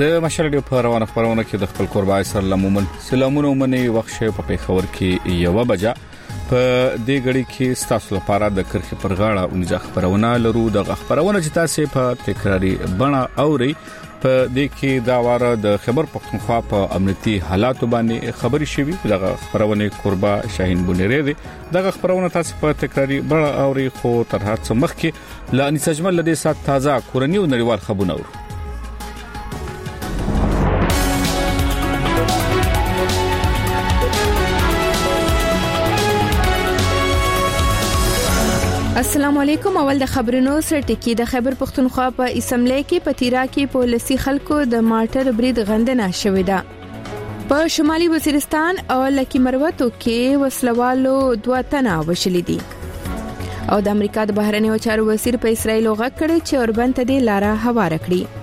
د مشرډیو په روانه خبرونه کې د خپل قربای سره لمومن سلامونه ومني وخت په پیښور کې یو بجا په دې غړي کې ستاسو لپاره د کرخي پر غاړه اونځه خبرونه لرو د خبرونه چې تاسو په تکراری بڼه اوري په دې کې دا واره د خبر پختونخوا په امنیتي حالات باندې خبري شوي د خبرونه قربا شاهین بونری د خبرونه تاسو په تکراری بڼه اوري خو تر هر څه مخکې لا انسجمل لدې سات تازه کورنی او نړیوال خبرونه اورو. السلام علیکم. اول د خبرونو سرټکی د خیبر پختونخوا په اسمبلی کې پتیرا کې پولیسي خلکو د مارټر برید غندنه شوې ده. په شمالي وزیرستان او لکی مروتو کې وسلوالو 2 تنه وشلې دي. او د امریکا د بهرنیو چارو وزیر په اسرایل غږ کړی چې اوربند ته د لاره هواره کړي.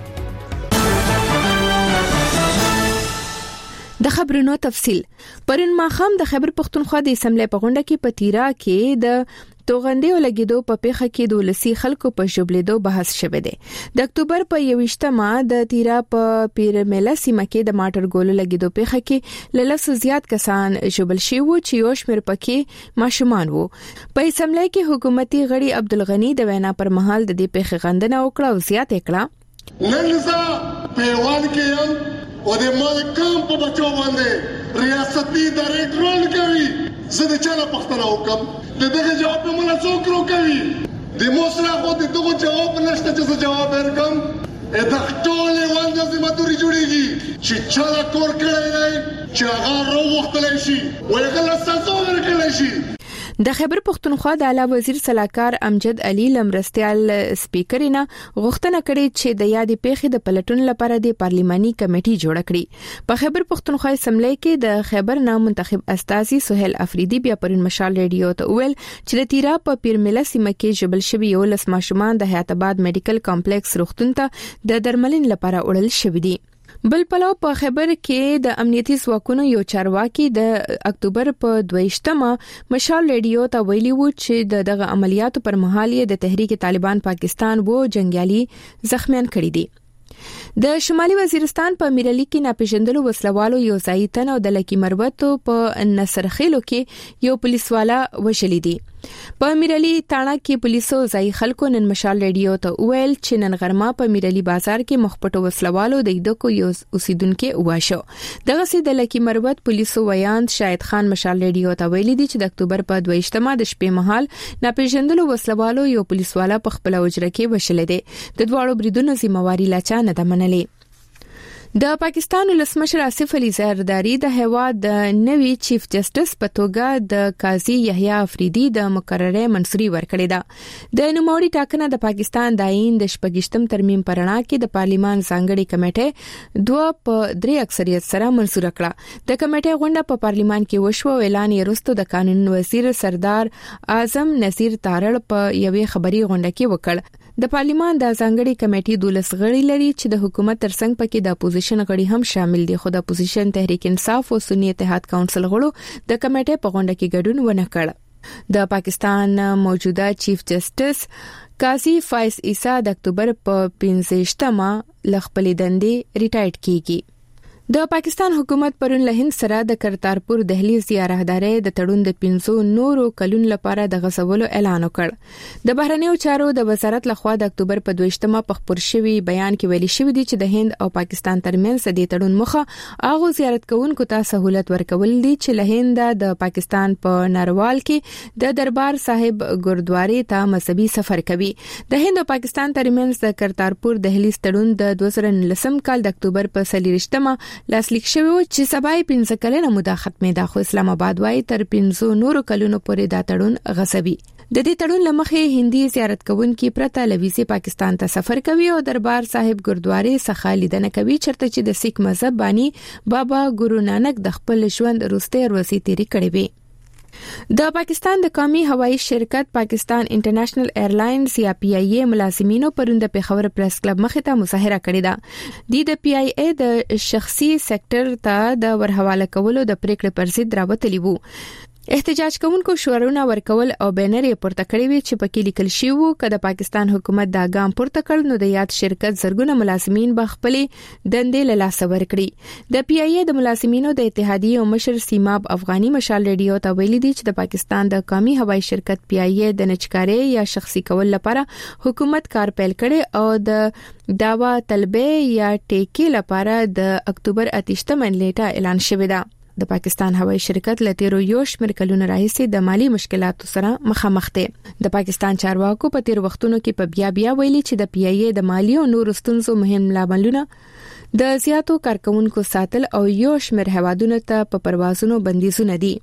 د خبرونو تفصيل پرون ماخام د خیبر پختونخوا د اسمبلی په غونډه کې پتیرا کې د توغندې او لګیدو په پیخه کې د ولسی خلکو په جبلیدو بحث شوه دی. د اکتوبر په 21مه د تیرا په پیرملا سیمه کې د ماټر ګولو لګیدو پیخه کې لږ زیات کسان جبل شي وو چې یو شمېر پکې ماشومان وو. په اسمبلی کې حکومتي غړي عبدالغنی د وینا پر مهال د دې پیخه غندنه وکړه او زیات کړه. ننزا پیوان کې او د مال کم په بچو باندې ریاستي ډایریکټر کوي زه د چا پښتنه وکم دغه جواب په مله څوک کوي د موسره خو دغه جواب نشته چې جواب ورکم د ټول وانځ ذمہداري جوړیږي چې چا کور کړی دی چې هغه ورو وختلی شي او هغه لاسو ورکړی شي. د خیبر پختونخوا د اعلی وزیر صلاحکار امجد علي لمرستيال سپیکرینه غوښتنه کړې چې د یادې پیښې د پلټون لپاره د پارلیماني کمیټې جوړ کړي. په خیبر پختونخوا اسمبلی کې د خیبر نام منتخب استاذي سہیل افریدي بیا پرون مشال ریډیو ته ویل چې د تیرا په پیرملا سیمه کې جبل شوی یو لس ماشومان د حیات آباد میډیکل کمپلیکس روغتون ته د درملین لپاره وړل شوی دي. بل پلاو په خیبر کې د امنیتي ځواکونو یو چارواکي د اکتوبر په 22مه مشال ریډیو ته ویلي و چې دغه عملیاتو پر مهال د تحریک طالبان پاکستان وو جنگیالي زخمیان کړي دي. د شمالي وزیرستان په میرلی کې ناپېژندلو وسلوالو یو ځای تن او د لکی مروتو په نصرخیلو کې یو پولیسوالا وشلې دي. په میرلی تاڼه کې پولیسو ځای خلکو نن مشال ریډیو ته ویل چې نن غرمه په میرلی بازار کې مخپټو وسلوالو د دکو یو اوسیدونکو واشو. دغه سي د لکی مروت پولیسو ویاند شاهد خان مشال ریډیو ته ویلي دي چې د اکتوبر په 22مه د شپې مهال ناپېژندلو وسلوالو یو پولیسوالا په خپل وجره کې وشلې دي. د دواړو بریدونو ذمہواری لا چا نه ده منلې. د پاکستان ولسمشر آصف علي زرداری د هیواد د نوي چیف جسټس په توګه د قاضي یحیی افریدي د مقرره منصوري ورکړې ده. د نوموړي ټاکنه د پاکستان د آئین د شپږشتم ترمیم پرنا کې د پارلیمان ځانګړي کمیټې 2/3 اکثریت سره منظور کړه. د کمیټې غونډه په پارلیمان کې وشو. اعلان یې وروسته د قانون وزیر سردار اعظم نذیر تارړ په یوې خبري غونډه کې وکړ. د پارلیمان د ځانګړي کمیټې 12 غړي لري چې د حکومت ترڅنګ پکې د اپوزیشن غړي هم شامل دي. خو د اپوزیشن تحریک انصاف او سنی اتحاد کونسل غړو د کمیټې په غونډه کې ګډون ونه کړ. د پاکستان موجوده چیف جسټس قاضي فایز عیسی د اکتوبر په 15مه لخپلې دندې ریټایرډ کیږي. د پاکستان حکومت پرون له هند سره د کرتارپور دهلیز یا راهداري د تړون د 500 نورو کلونو لپاره د غصبولو اعلان وکړ. د بهرنیو چارو د وزارت لخوا د اکتوبر په 22مه په خبر شوی بیان کې ویلي شوی دی چې د هند او پاکستان ترمنځ د تړون مخه هغه زیارت کوونکو ته سہولت ورکول دي چې له هند د پاکستان په ناروال کې د دربار صاحب ګوردواري ته مذهبي سفر کوي. د هند او پاکستان ترمنځ د کرتارپور دهلیز تړون د 2019 کال د اکتوبر په 23مه لاسلیک شوی و چې سبای 15 کلنه موده ختمه ده. خو اسلام آباد وايي تر 500 نورو کلونو پورې دا تړون غصبي. د دې تړون لمخې هندي زیارت کوونکي پرته لويزي پاکستان ته سفر کوي او دربار صاحب ګوردواري څخه لیدنه کوي چرته چې د سیک مذهب بانی بابا ګورو نانک د خپل ژوند وروسته ورسې تیری کړې وي. د پاکستان د قومي هوایي شرکت پاکستان انټرنیشنل ایرلاینز یا پی ای ای ملازمینو پرون د پیښور پریس کلب مخې ته مظاهره کړې ده. د پی ای ای د شخصي سېکټر ته د ورحواله کولو د پریکړې پر ضد راوتلی وو. احتجاج کوونکو شورونه ورکول او بینرې پورته کړې وي چې پکې لیکل شوی وو کله پاکستان حکومت دا ګام پورته کړ نو د یاد شرکت زرګونه ملازمین به خپل دندې له لاسه ورکړي د پی ای ای د ملازمینو د اتحادیې او مشر سیماب افغاني مشال ریډیو ته ویلي دي چې د پاکستان د قومي هوایي شرکت پی ای ای د نچکاري یا شخصي کول لپاره حکومت کار پیل کړي او د داوا طلبه یا ټیکې لپاره د اکتوبر 28 نیټه اعلان شوی دی د پاکستان هوایي شرکت لتیرو یوش مرکلونه راهیسي د مالی مشکلاتو سره مخامخ دي د پاکستان چارواکو په تیر وختونو کې په بیا ویلي چې د پی ای ای د مالی او نور ستونزو مهم لاملونه د زیاتو کارکونکو ساتل او یوش مر هوادونو ته په پروازونو بندیزونه دي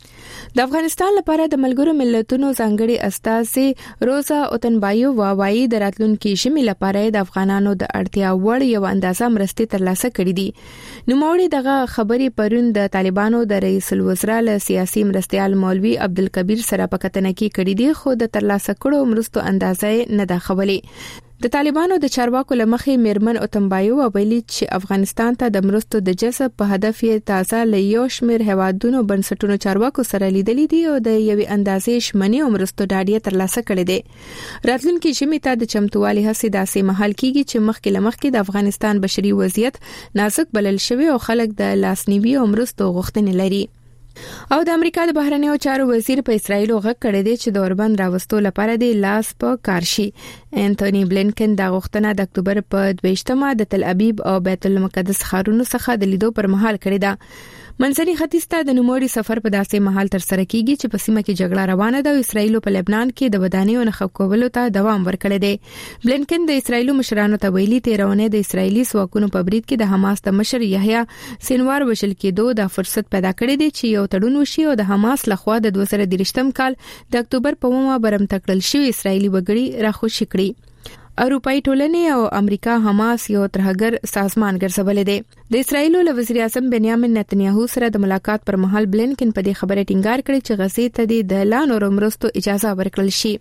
د افغانستان لپاره د ملګرو ملتونو ځانګړي استازي روزا اوتنبایو وايي د راتلونکي شمې لپاره د افغانانو د اړتیا وړ یو اندازه مرستې ترلاسه کړې دي نو موري دغه خبري پرون د طالبانو د رئیس الوزرا له سیاسي مرستيال مولوي عبدالکبیر سره په کتنه کې کړې دي خو د ترلاسه کړو مرستو اندازې نه دا خبري د طالبانو د چارواکو لمخې میرمن اوتنبایو ویلي چې افغانستان ته د مرستو د جذب په هدف یې تازه له یو شمېر هوادونو بنسټونو چارواکو سره لیدلې دي او د یوې اندازې شمنې او مرستو ډاډیه ترلاسه کړې دي راتلونکي شمې ته د چمتووالي هڅې داسې مهال کیږي چې مخکې د افغانستان بشري وضعیت نازک بلل شوی او خلک د لاسنیوي او مرستو غوښتنې لري او د امریکا د بهرنیو چارو وزیر په اسرایل غږ کړی دی چې د اوربند راوستو لپاره د لاس په کار شي انټونی بلینکن دا غوښتنه د اکتوبر په 22مه د تل ابیب او بیت المقدس ښارونو څخه د لیدو پر مهال کړی دی منځني ختیځ ته د نوموړي سفر په داسې مهال تر سره کیږي چې په سیمه کې جګړه روانه ده او اسرایل په لبنان کې د ودانیو نه خپکولو ته دوام ورکړی دی بلینکن د اسرایل مشرانو ته ویلي تیرونه د اسرایلی ځواکونو په برید کې د حماس د مشر یحیی سینوار وشل کېدو د فرصت پیدا کړی دی چې یو تړون وشي او د حماس لخوا د 2023م کال د اکتوبر په مومه برم تکړل شوی اسرایلی وګړي راخوشي کړی اروپאי ټولنې او امریکا حماس یو ترهګر سازمان ګرځولې دي د اسرایل له وزیر اعظم بنیامین نتنیاهو سره د ملاقات پر مهال بلینکن په دې خبره ټینګار کړی چې غزې ته د لا نور مرستو اجازه ورکړل شي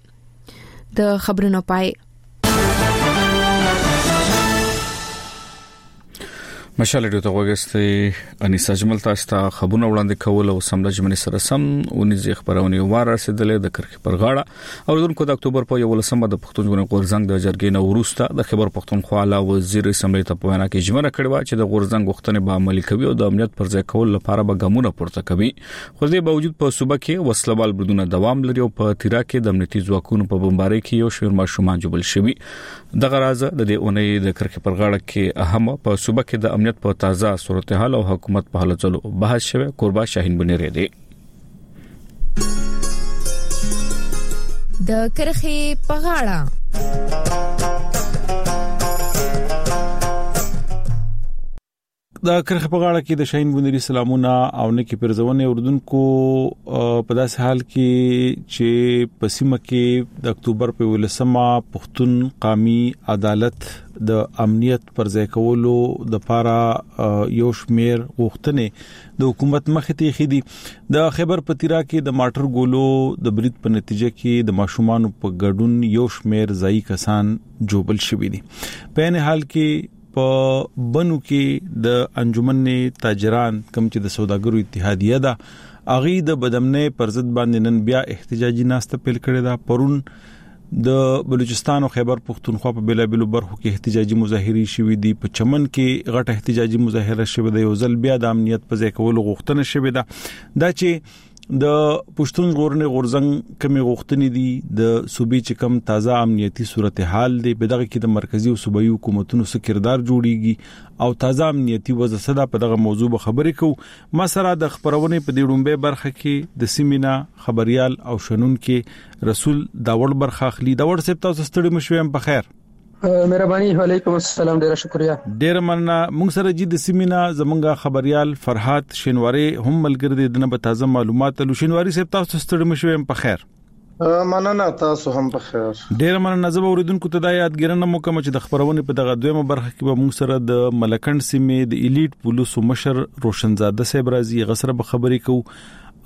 د خبرونو پای مشال ډیو ته وګستې انیسا جمل تاسو ته خبرونه وړاندې کول او سم لجمنې سره سم ونیزي خبرونه واره رسیدلې د کرخ پر غاړه او دونکو د اکتوبر په 11مه د پښتون غورزنګ د جرګې نو ورسته د خبر پښتونخوا لا وزیر اسمبلی ته په وینا کې جمله کړې و چې د غورزنګ وختونه به عملي کوي او د امنیت پر ځای کول لپاره به ګامونه پورته کوي خو دې باوجود په صوبه کې وسلوال بریدونه دوام لري او په تیرا کې د امنیتي ځواکونو په بمبارۍ کې یو شمېر ماشومان جوړل شوی د غراز د دې اونۍ د کرخ پر غاړه کې اهم په صوبه کې د په تازه صورتحال او حکومت په حالت چلو بحث شوه قربا شاهین بنری دی د کرخي پغاړه د کرخ په غاړه کې د شاهین بنری سلامونه او نکی پرځونه اردوونکو په داس حال کې چې پسیمه کې د اکتوبر په 11مه پښتون قومي عدالت د امنیت پر ځای کولو د پاره یو شمیر غوښتنې د حکومت مخې ته خېدي د خیبر پتیرا کې د ماټر ګولو د برید په نتیجه کې د ماشومان په ګډون یو شمیر ځای کسان جوبل شوي دي په نه حال کې په بنو کې د انجمن تاجران کم چې د سوداګرو اتحادیه ده اغي د بدمنه پر ضد باندې نن بیا احتجاجي ناسته پیل کړی دا پرون د بلوچستان او خیبر پختونخوا په بیلابلو برخو کې احتجاجي مظاهرې شوې دي په چمن کې غټه احتجاجي مظاهره شوې ده یو ځل بیا د امنیت په ځای کولو غوښتنه شوې ده دا چې د پښتون غورزنګ کمی غوښتنې دي د صوبې چې کم تازه امنیتي صورتحال دی په دغه کې د مرکزی او صوبایي حکومتونو سره کردار جوړیږي او تازه امنیتي وضع صدا په دغه موضوع خبرې کو ما سره د خبرونه په ډیړومبه برخه کې د سیمینا خبريال او شنون کې رسول داوړ برخه اخلي داوړ سپ تاسو ستړي مشوم په خیر مهرباني وعلیکم السلام ډیره شکریا ډیره مننه موږ سره جدي سیمینا زمونږه خبريال فرحات شینواری هم ملګری دي د تازه معلومات لو شینواری سپ تاسو ستړي مشوم په خیر مننه تاسو هم په خیر ډیره مننه زه اوریدونکو ته د یادګرنه موکم چې د خبرونه په دغه دویمه برخه کې به موږ سره د ملکند سیمې د الیټ پولیسو مشر روشنزاده صاحب راځي غسر به خبرې کو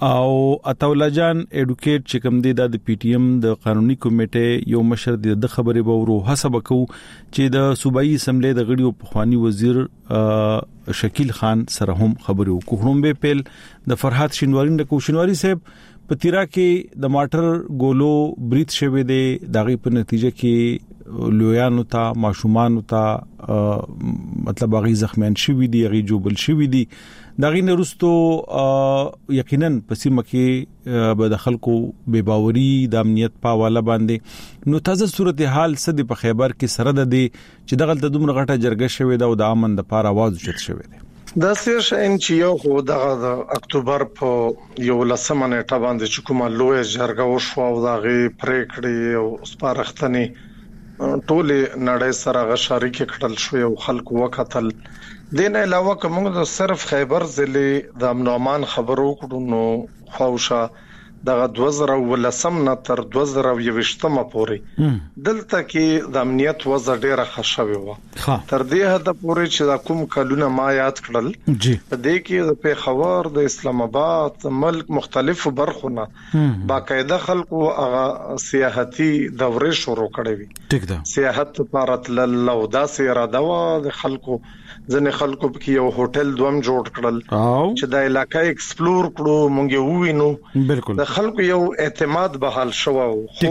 او عطاءالله جان اډوکیټ چې کوم دی د پی ټی ایم د قانوني کمیټې یو مشر دی د خبرې به ورو حساب کو چې د صوبایي اسمبلی د غړي او پخوانی وزیر شکیل خان سره هم خبرو کوم به پیل د فرحات شینواری د کوشنواری صاحب پتیرا کې د ماټر ګولو بریت شوه دی دغه په نتیجه کې لویانو ته ماشومان ته مطلب هغه زخمیان شوی دی هغه جوبل شوی دی دغه نرستو یقینا پسیمه کې به د خلکو بے باوري د امنیت په حواله باندې نو تازه صورتحال سد په خیبر کې سره ده دي چې دغه د دومره غټه جرګه شوی دا او د امن د پاره आवाज اوچت شوی دی دا سیر شین چې یو خو د اکتوبر په 11 نیټه باندې چې کومه لوی جرګه وشو او دغه پریکړې او سپارښتنې ټول نړۍ سره غشاري کې کړل شو او خلکو وکتل دین علاوه کوم د صرف خیبر ضلع د امن امان خبرو کړو نو خوشا دغه 2019 نه تر 2020 پورې دلته کې د امنیت وضع ډیره خښوي و تر دې حد پورې چې د کوم کلونه ما یاد کړل په دې کې د پیښور د اسلام آباد ملک مختلفو برخونه باقاعده خلکو هغه سیاحتي دورې شروع کړې وي ټیک ده سیاحت لپاره لو دا سیرا دوا د خلکو ځنې خلکو کې یو هوټل دوم جوړ کړل چې د علاقې ایکسپلور کړو مونږ ووینو بالکل د خلکو یو اعتماد به حل شو خو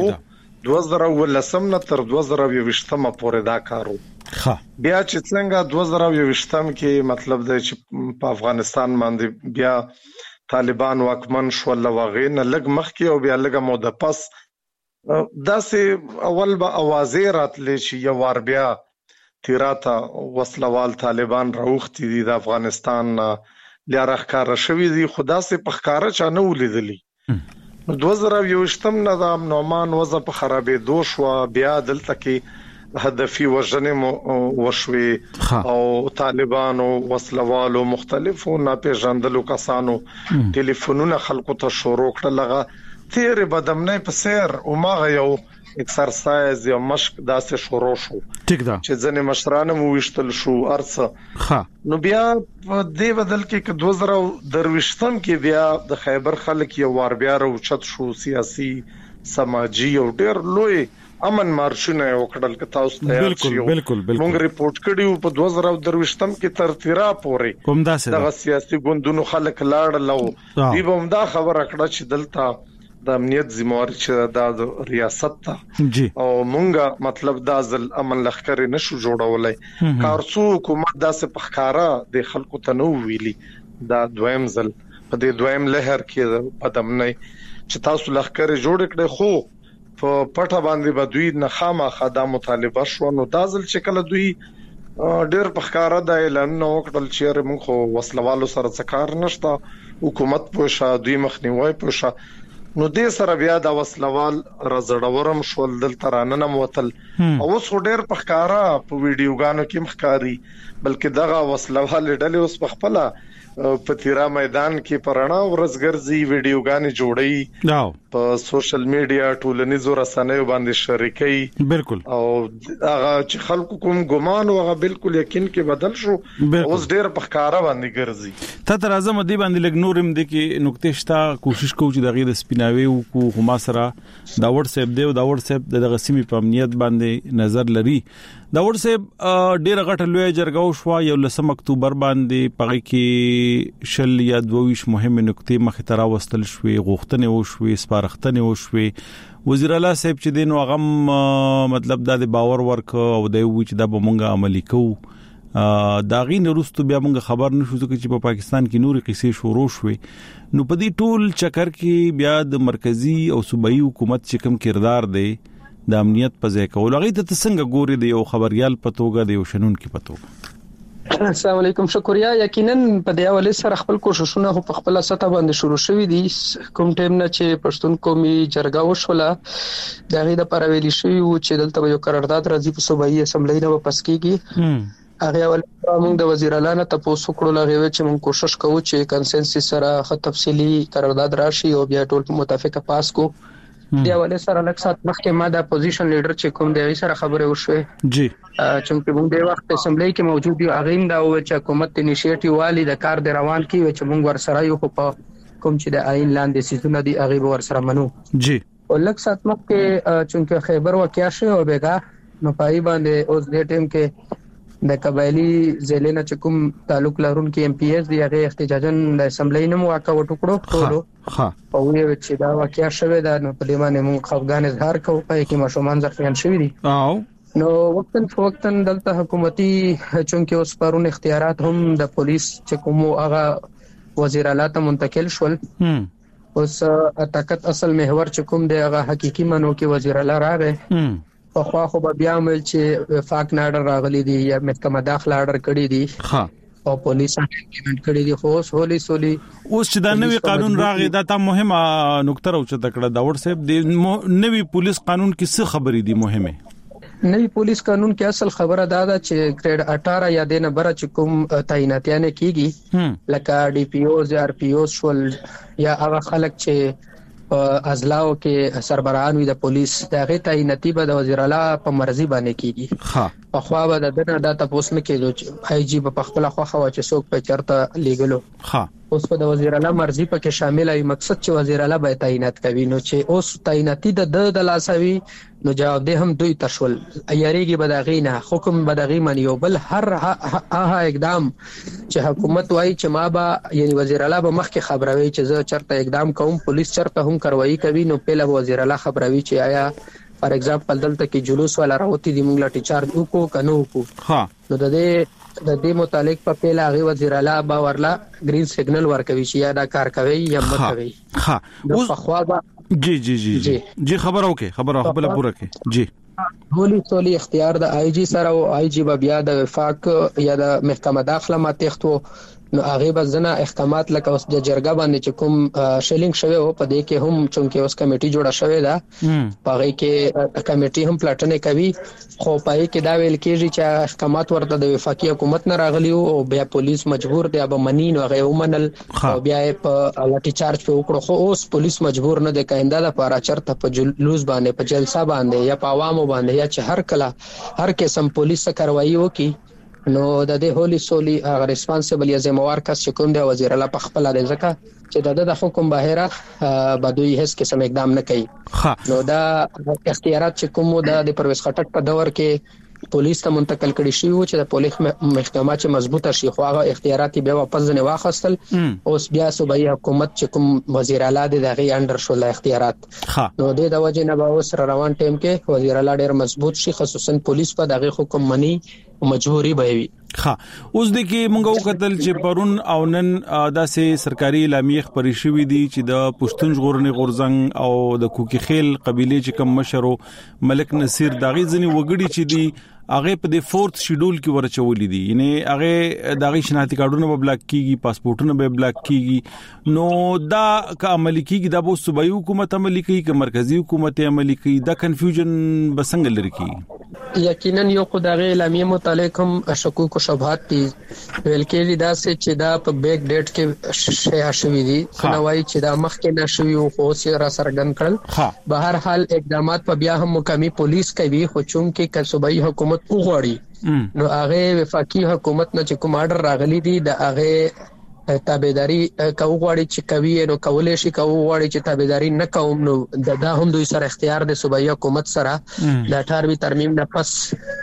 2019 نه تر 2020 پورې دا کارو بیا چې څنګه 2020 کې مطلب دی چې په افغانستان باندې بیا طالبان واکمن شو لوغې نه لګ مخ کې او بیا لګ مو د پس داسې اول به اوازې راتلې چې یو ور بیا تیراته وسلوال طالبان راوختي دي د افغانستان لیا راخکار شوی دي خدا سي پخکاره چا نه ولیدلی 2020 نه د امن امان وضع په خرابې دوش و بیا دلته کې هدفي وژنې وشوي او طالبانو وسلوالو مختلفو ناپېژندلو کسانو ټلیفونونه خلکو ته شروع کړل تیر بدمنۍ په سیر او ماغه یو ایکسرسایز یا مشق داسې شروع شو ټیک ده چې ځنې مشرانه مو وشتل شو ارڅه نو بیا په دې بدل کې 2023 کې بیا د خیبر خلک یو ور بیا راوچت شو سیاسي سماجی او ډېر لوی امن مارشونه وکړل که تاسو ته بالکل موږ ریپورت کړیو په 2023 کې تر تیرا پورې کوم داسې د سیاسي ګوندونو خلک لاړل او دی به دا خبره کړه چې دلته د امنیت ذمہوار چې د ریاست ته او مونږه مطلب د ځل امن لخر نشو جوړولای کارڅو حکومت داسې پخکارا د خلکو ته نو ویلي دا دویم ځل په دې دویم لهر کې پدمنۍ چې تاسو لخر جوړ کړي خو په پټه باندې به دوی نه خامخا د مطالبه شو نو دا ځل چې کله دوی ډېر پخکارا د اعلان نو کړل چې موږ خو وسلوالو سره څکار نشته حکومت پوښه دوی مخنیوي پوښه نو دې سره بیا د وسلوال رزړورم شول دلته رانه موتل او اوس ډېر پخکارا په ویډیوګانو کې مخکاری بلکې دغه وسلوال ډلې اوس په خپل په تیرا میدان کې پرانا ورزګرزي ویډیوګانې جوړي په سوشل میډیا ټولنیزو رسنیو باندې شریکي بالکل او هغه چې خلکو کوم ګمان او هغه بالکل یقین کې بدل شو اوس ډېر پخکارا باندې ګرځي ته تر اعظم دی باندې لګ نورم د کې نقطې شتا کوشش کوو چې د غیر سپیناوي او کو هما سره دا واتس اپ دی او دا واتس اپ د غسیمي په امنیت باندې نظر لري دا واتس اپ ډېر غټه لوی جرګه شو یو 10 اکتوبر باندې پغې کې شل یا 22 مهمه نقطې مخ ته راوستل شوې غوښتنې وشوي سپارښتنې وشوي وزیر اعلی صاحب چې دین وغم مطلب د باور ورک او د وی چې د بمونګه عملی کوو دا غین وروسته بیا موږ خبر نشو چې په پاکستان کې نوري قصې شروع شوې نو په دې ټول چکر کې بیا د مرکزی او صوبایي حکومت چې کوم کردار دی د امنیت په ځای کول هغه ته څنګه ګوري دی یو خبريال پتوګه دی یو شنن کې پتوګه السلام علیکم شکریا یقینا په دې حواله سره خپل کوششونه په خپل سطح باندې شروع شوي دي کوم ټیم نه چې پښتون قومي جرګه وشوله دا غي د پرویلی شوی او چې دلته یو قرارداد راځي په صوبایي اسمبلی نه واپس کیږي هغه ول موږ د وزیر اعلی نه تاسو کړو لغه چې موږ کوشش کوو چې کنسنسس سره خط تفصیلی قرارداد راشي او بیا ټول متفقه پاس کو دی ولې سره لکه سات مخکې ما د اپوزیشن لیډر چې کوم دی سره خبره وشوه جی چې موږ د وخت اسمبلی کې موجود یو اغین دا او چې حکومت انیشیټیو والی د کار د روان کی چې موږ ور سره یو په کوم چې د آئین لاندې سیزونه دي هغه ور سره منو جی ولک سات مکه چونکه خیبر واقعیا شو او بیگا نو پای باندې اوس د ټیم کې د قبایلی ضلع نه کوم تعلق لرونکي ام پی ایس دی هغه احتجاجن د اسمبلی نه موقع وټکړو ټولو ها او وی چې دا واقعیا شوه دا نو په دې باندې موږ خفګان اظهار کوو پای کې مشومان ځخیان شوی دي او نو وقتن دلته حکومتي چونکه اوس پرون اختیارات هم د پولیس چې کوم هغه وزیر اعلی ته منتقل شول اوس طاقت اصل محور چې کوم دی هغه حقيقي منو کې وزیر اعلی راغی په خوا خو بیا مل چې وفاق ناډر راغلي دي یا محکمه داخله آرډر کړی دي ها او پولیس امپلیمنٹ کړی دي خو هولي سولي اوس چې دا نوې قانون راغی دا ته مهمه نقطه راوچته کړه دا ور صاحب د نوې پولیس قانون کې څه خبرې دي مهمه نوې پولیس قانون کې اصل خبره دا ده چې گریډ 18 یا د نمبر چې کوم تعیناتیانه کیږي لکه ډي پی او آر پی او شول یا هغه خلک چې ازلاو کې سربراهان وي د پولیس دغه تعیناتی به د وزیر اعلی په مرزي باندې کیږي ها په خوا به د دنه د تاسو نه کېدو چې آی جی په خپل خوا چې څوک په چرته لیګلو ها اوس په د وزیر اعلی مرزي پکې شامل وي مقصد چې وزیر اعلی به تعینات کوي نو چې اوس تعیناتی د لاسوي نو جواب ده هم دوی تشول ایاریږي بداغینه حکم بداغي منی او بل هر اقدام چې حکومت وایي چې ما با یعنی وزیر اعلی به مخکې خبروي چې زه چرته اقدام کوم پولیس چرته هم کاروایی کوي نو پهله وزیر اعلی خبروي چې آیا فار ایگزامپل دلته کې جلوس ولا راوتی دی موږ لاټی چارج وکړو کنو وکړو ها نو د دې متعلق په پهله هغه وزیر اعلی با ورلا گرین سیګنل ورکوي چې یا دا کار کوي یا مت کوي ها اوس په خوا جی خبر اوکې خبره خپل پوره کې جی هولي سولي اختیار د آی جی سره او آی جی بیا د وفاق یا د محکمه داخله ماتېختو نو هغه بزنه احکامات لکه اوس د جرګه باندې چې کوم شیلینګ شوی او په دې کې هم چونکه اوس کمیټي جوړه شوې ده په هغه کې کمیټي هم پلاټنه کوي خو پای کې دا ویل کېږي چې احکامات ورته د وفاقي حکومت نه راغلي او بیا پولیس مجبور دی به منین او هغه ومنل او بیا په لاټي چارج په وکړو خو اوس پولیس مجبور نه دی کاینده د لپاره چرته په جلوس باندې په جلسه باندې یا په عوامو باندې یا چې هر قسم پولیس کاروایی وکي نو د دې هولي سولي ریسپانسیبل یا ذمہوار کس چې کوم دی وزیر اعلی په خپل د ځکه چې د حکم بهره بدوی هیڅ قسم اقدام نه کوي نو دا اختیارات چې کوم د پرویز خټک په دور کې پولیس ته منتقل کړي شي چې د پولیس محکمه چې مضبوطه شي خو هغه اختیارات به واپس نه واخستل اوس بیا صوبایي حکومت چې کوم وزیر اعلی دغه انډر شول اختیارات نو د وجه نه به اوس روان ټیم کې وزیر اعلی ډېر مضبوط شي خصوصا پولیس په دغه حکم منی مجبوري به وي ها اوس د کې مونږ وکتل چې پرون او نن داسې سرکاري اعلامیه خبرې شوې دي چې د پښتون ژغورنې غورزنګ او د کوکی خیل قبيله چې کوم مشرو ملک نصیر داغي ځنی وګړي چې دي هغه په د 4th شیډول کې ورچولې دي یعنی هغه داغي شناختی کارتونه به بلاک کیږي پاسپورتونه به بلاک کیږي نو دا که عملي کیږي دا به صوبایي حکومت عملي کوي که مرکزی حکومت عملي کوي دا کنفیوژن بسنګ لري کی یقینا یو خدای اعلامیه متعلق هم شکوک او شبهات دي ویل کېږي دا چې دا په بیک ډیټ کې شیا شوې دي نوای چې دا مخکې نشوي او خو سره سرګن کړل به هر حال اقدامات په بیا هم مقامی پولیس کوي خو چونکې کسبای حکومت وغوړي نو هغه وفاقي حکومت نه چې کوم آرډر راغلي دي د هغه تابعداري کوغړی چې کوي نو کولې شي کوغړی چې تابعداري نه کوم نو دا هم دوی سره اختیار د صوبایي حکومت سره د 18 ترمیم نه پس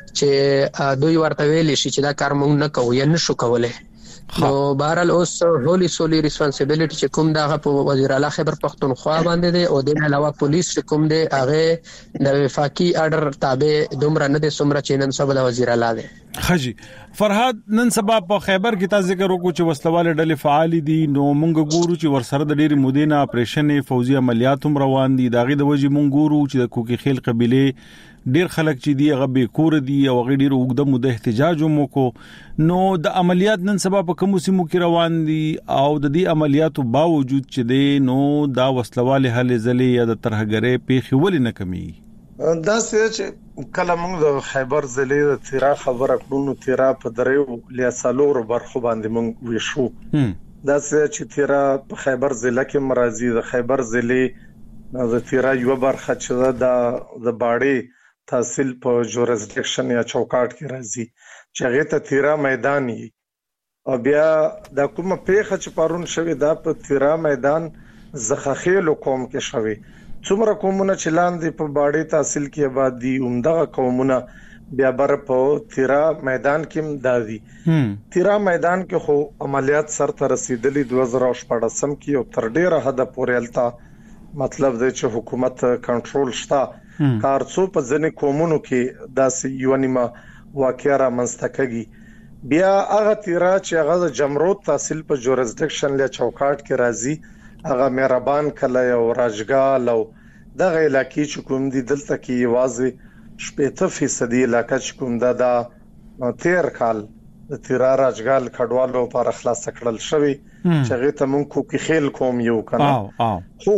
چې دوی ورته ویل شي چې دا کار مونږ نه کوو یا نشو کولای نو بهرال اوس هولي سولي ریسپانسیبিলিټی چې کوم دغه په وزیر اعلی خیبر پختونخوا باندې دی او د علاوه پولیس کوم دی هغه د وفاقي آرډر تابع دومره نه دي څومره چې نن سبا د وزیر اعلی دی خجی فرهاد نن سبا په خیبر کې تاسو ذکر وکړو چې وسلواله ډلې فعال دي نو مونږ ګورو چې ورسره د ډېری مودې نه اپریشن فوزي عملیات هم روان دي داغه د وجې مونږ ګورو چې د کوکی خیل قبيله ډېر خلک چې دی هغه به کور دي او غیر ډېر وګړه مده احتجاج وکړو نو د عملیات نن سبا په کوم سیمو کې روان دي او د دې عملیاتو باوجود چې دی نو دا وسلواله هلې زلې یا د ترهګرې پیښې ولې نه کمی دا چې کله موږ د خیبر ضلع د تیرا خبره کړو نو تیرا په دریو لیاسالور برخو باندې موږ ویشو دا چې تیرا په خیبر ضلع کې مرাজি د خیبر ضلع د تیرا یو برخه چې د باړې تحصیل په جورسډکشن یا چوکاټ کې راځي چې هغه ته تیرا میدان او بیا د کومه پیښه چې پرون شوې دا په تیرا میدان زخخیل قوم کې شوې. څومره قومونه چې لاندې په باړې تحصیل کې آبادی عمدغه قومونه بیا بر په تیرا میدان کې دادي. تیرا میدان کې خو عملیات سر ته رسیدلي 2014 کې او تر ډیره حد پورې التا مطلب دی چې حکومت کنټرول شته. کارڅو په ځنې قومونو کې داسې یو نیمه واقعا را منستکږي. بیا هغه تیرا چې هغه د جمرود تحصیل په جورسډکشن له چوکاټ کې راځي هغه مهربان کله او راجګال او دغه علاقې چې کوم دي دلته کې واځي 80% علاقې چې کوم دا تیر کال د تیرا راجګال کډوالو پر خلاص کړل شوی چې هغه ته مونږ کې خیل کوم یو کنه. خو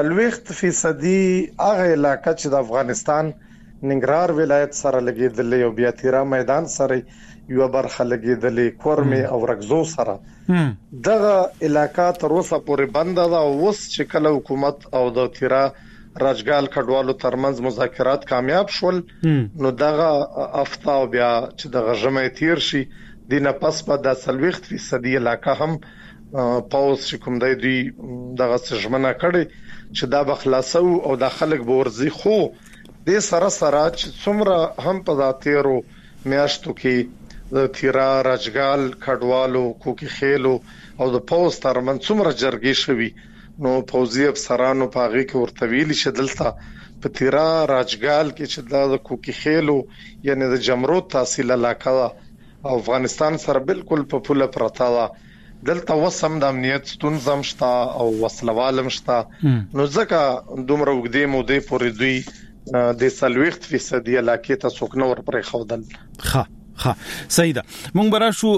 40% هغه علاقې چې د افغانستان ننګرهار ولایت سره لګیدلې او بیا تیرا میدان سره یو برخه لګیدلې کورمه او رغزو سره دغه علاقې تر اوسه پورې بند ده او اوس چې کله حکومت او د تیرا راجګال کډوالو ترمنځ مذاکرات کامیاب شول نو دغه افتا او بیا چې دغه جمعې تیر شي دینه پس په د 40% علاقې هم پاوس چې کوم دی دغه سجمنه کړي چې دا بخلاصو او د خلک بورزي. خو د سره چې څومره هم په ذاتیرو میاشتو کې د تیرا راجګال کډوالو کوکي خېلو او د پاوس ترمن څومره جرګې شوي نو فوزي افسرانو په هغه کې ورته ویلي چې دلته په تیرا راجګال کې چې د کوکي خېلو یعنی د جمرود تحصیل علاقه افغانستان سره بالکل په پوله پرتا ده. دلته وسم د امنیت ستونزم شته او وسلوالم شته نو ځکه دومره وګدې مودې پورې دوی د 40% علاقې ته څوک نور پرې خودل. صحیح ده. مونږ برا شو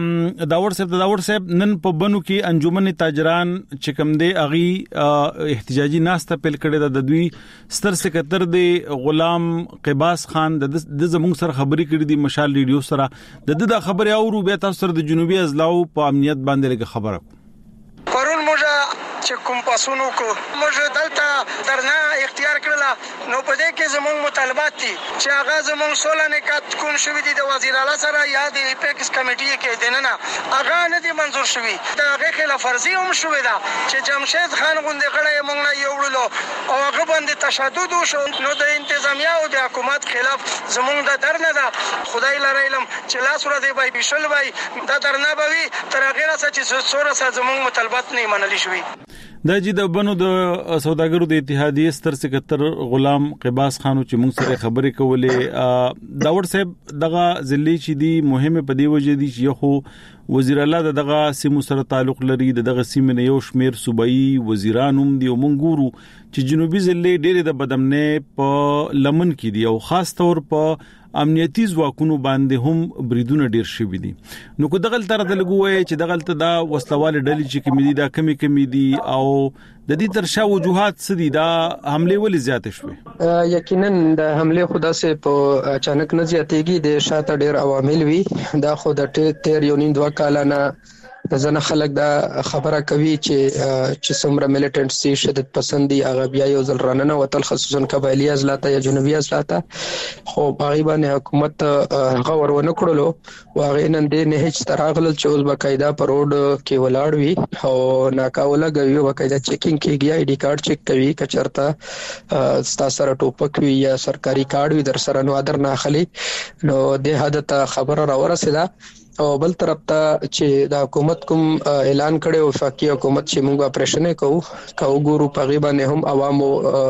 داور صاحب نن په بنو کې انجمن تاجران چې کوم دی اغي احتجاجي ناسته پیل کړی د دوی ستر سکتر دی غلام قباس خان د زمونږ سره خبري کړې دي مشال ریډیو سره د خبري اورو بیا تاسو سره د جنوبي ازلاو په امنیت باندې لږ خبره پرون موږ چې کوم پاسونو کو موږ دلته درنه اختیار کړل نو په دې کې زموږ مطالبات دي چې هغه زموږ سوله نکات کوم شوی دي د وزیر اعلی سره یا د ایپیکس کمیټې کې دننه هغه نه دي منزور شوی دا هغه خلاف ورزي هم شوی دا چې جمشید خان غوندې غړی موږ نه یوړلو او هغه باندې تشدد وشو نو د انتظامیه او د حکومت خلاف زموږ د درنه دا خدای لره علم چې لاس ور دی بای بشل وای دا درنه بوي تر هغه راځي چې سوره سره زموږ مطالبات نه منلي شوی. دا چې د بنو د سوداګرو د اتحادیې ستر سکتر غلام قباس خانو چې موږ سره خبرې کولې داور صاحب دغه ځلې چې دی مهمه په دی وجه دي چې خو وزیر اعلی دغه سیمو سره تعلق لري دغه سیمه نه یو شمیر صوبایي وزیران هم دی او موږ ګورو چې جنوبي ځلې ډېر د بدامنې په لمن کې دی او خاص طور په امنیتي ځواکونو باندې هم بریدونه ډیر شوي دي. نو کو دغه تر د لګوي چې دغه ته دا وسلواله ډلې چې کمی دي دا کمی دي او د دې تر شا وجوهات څه دي دا حمله ولې زیات شوي؟ یقینا د حمله خدا سه په اچانک نه زیاتېږي د شاته ډیر عوامل وي دا خو د تیر یو نیم 2 کال نه د ځنه خلک دا خبره کوي چې څومره میلیټنټ سي شدت پسندي هغه بیا یو ځل راننه وتل خصوصا قبایلی ازلاته یا جنوبي ازلاته خو غالبا حکومت هغه ورونه کړلو واغې نن دې نه هیڅ تراغل چې اوس بقاعده پر روډ کې ولاړ وي او ناکاوله غوي بقاعده چیکینګ کیږي آی ډی کارت چیک کوي کچرته ستا سره ټوپک وي یا سرکاري کارت وي در سره نو ادر نه اخلي نو د حد ته خبره راورسېده او بل طرف ته چې د حکومت کوم اعلان کړي او وفاقي حکومت چې موږ اپریشن کوو ګورو په غیبه نه هم عوامو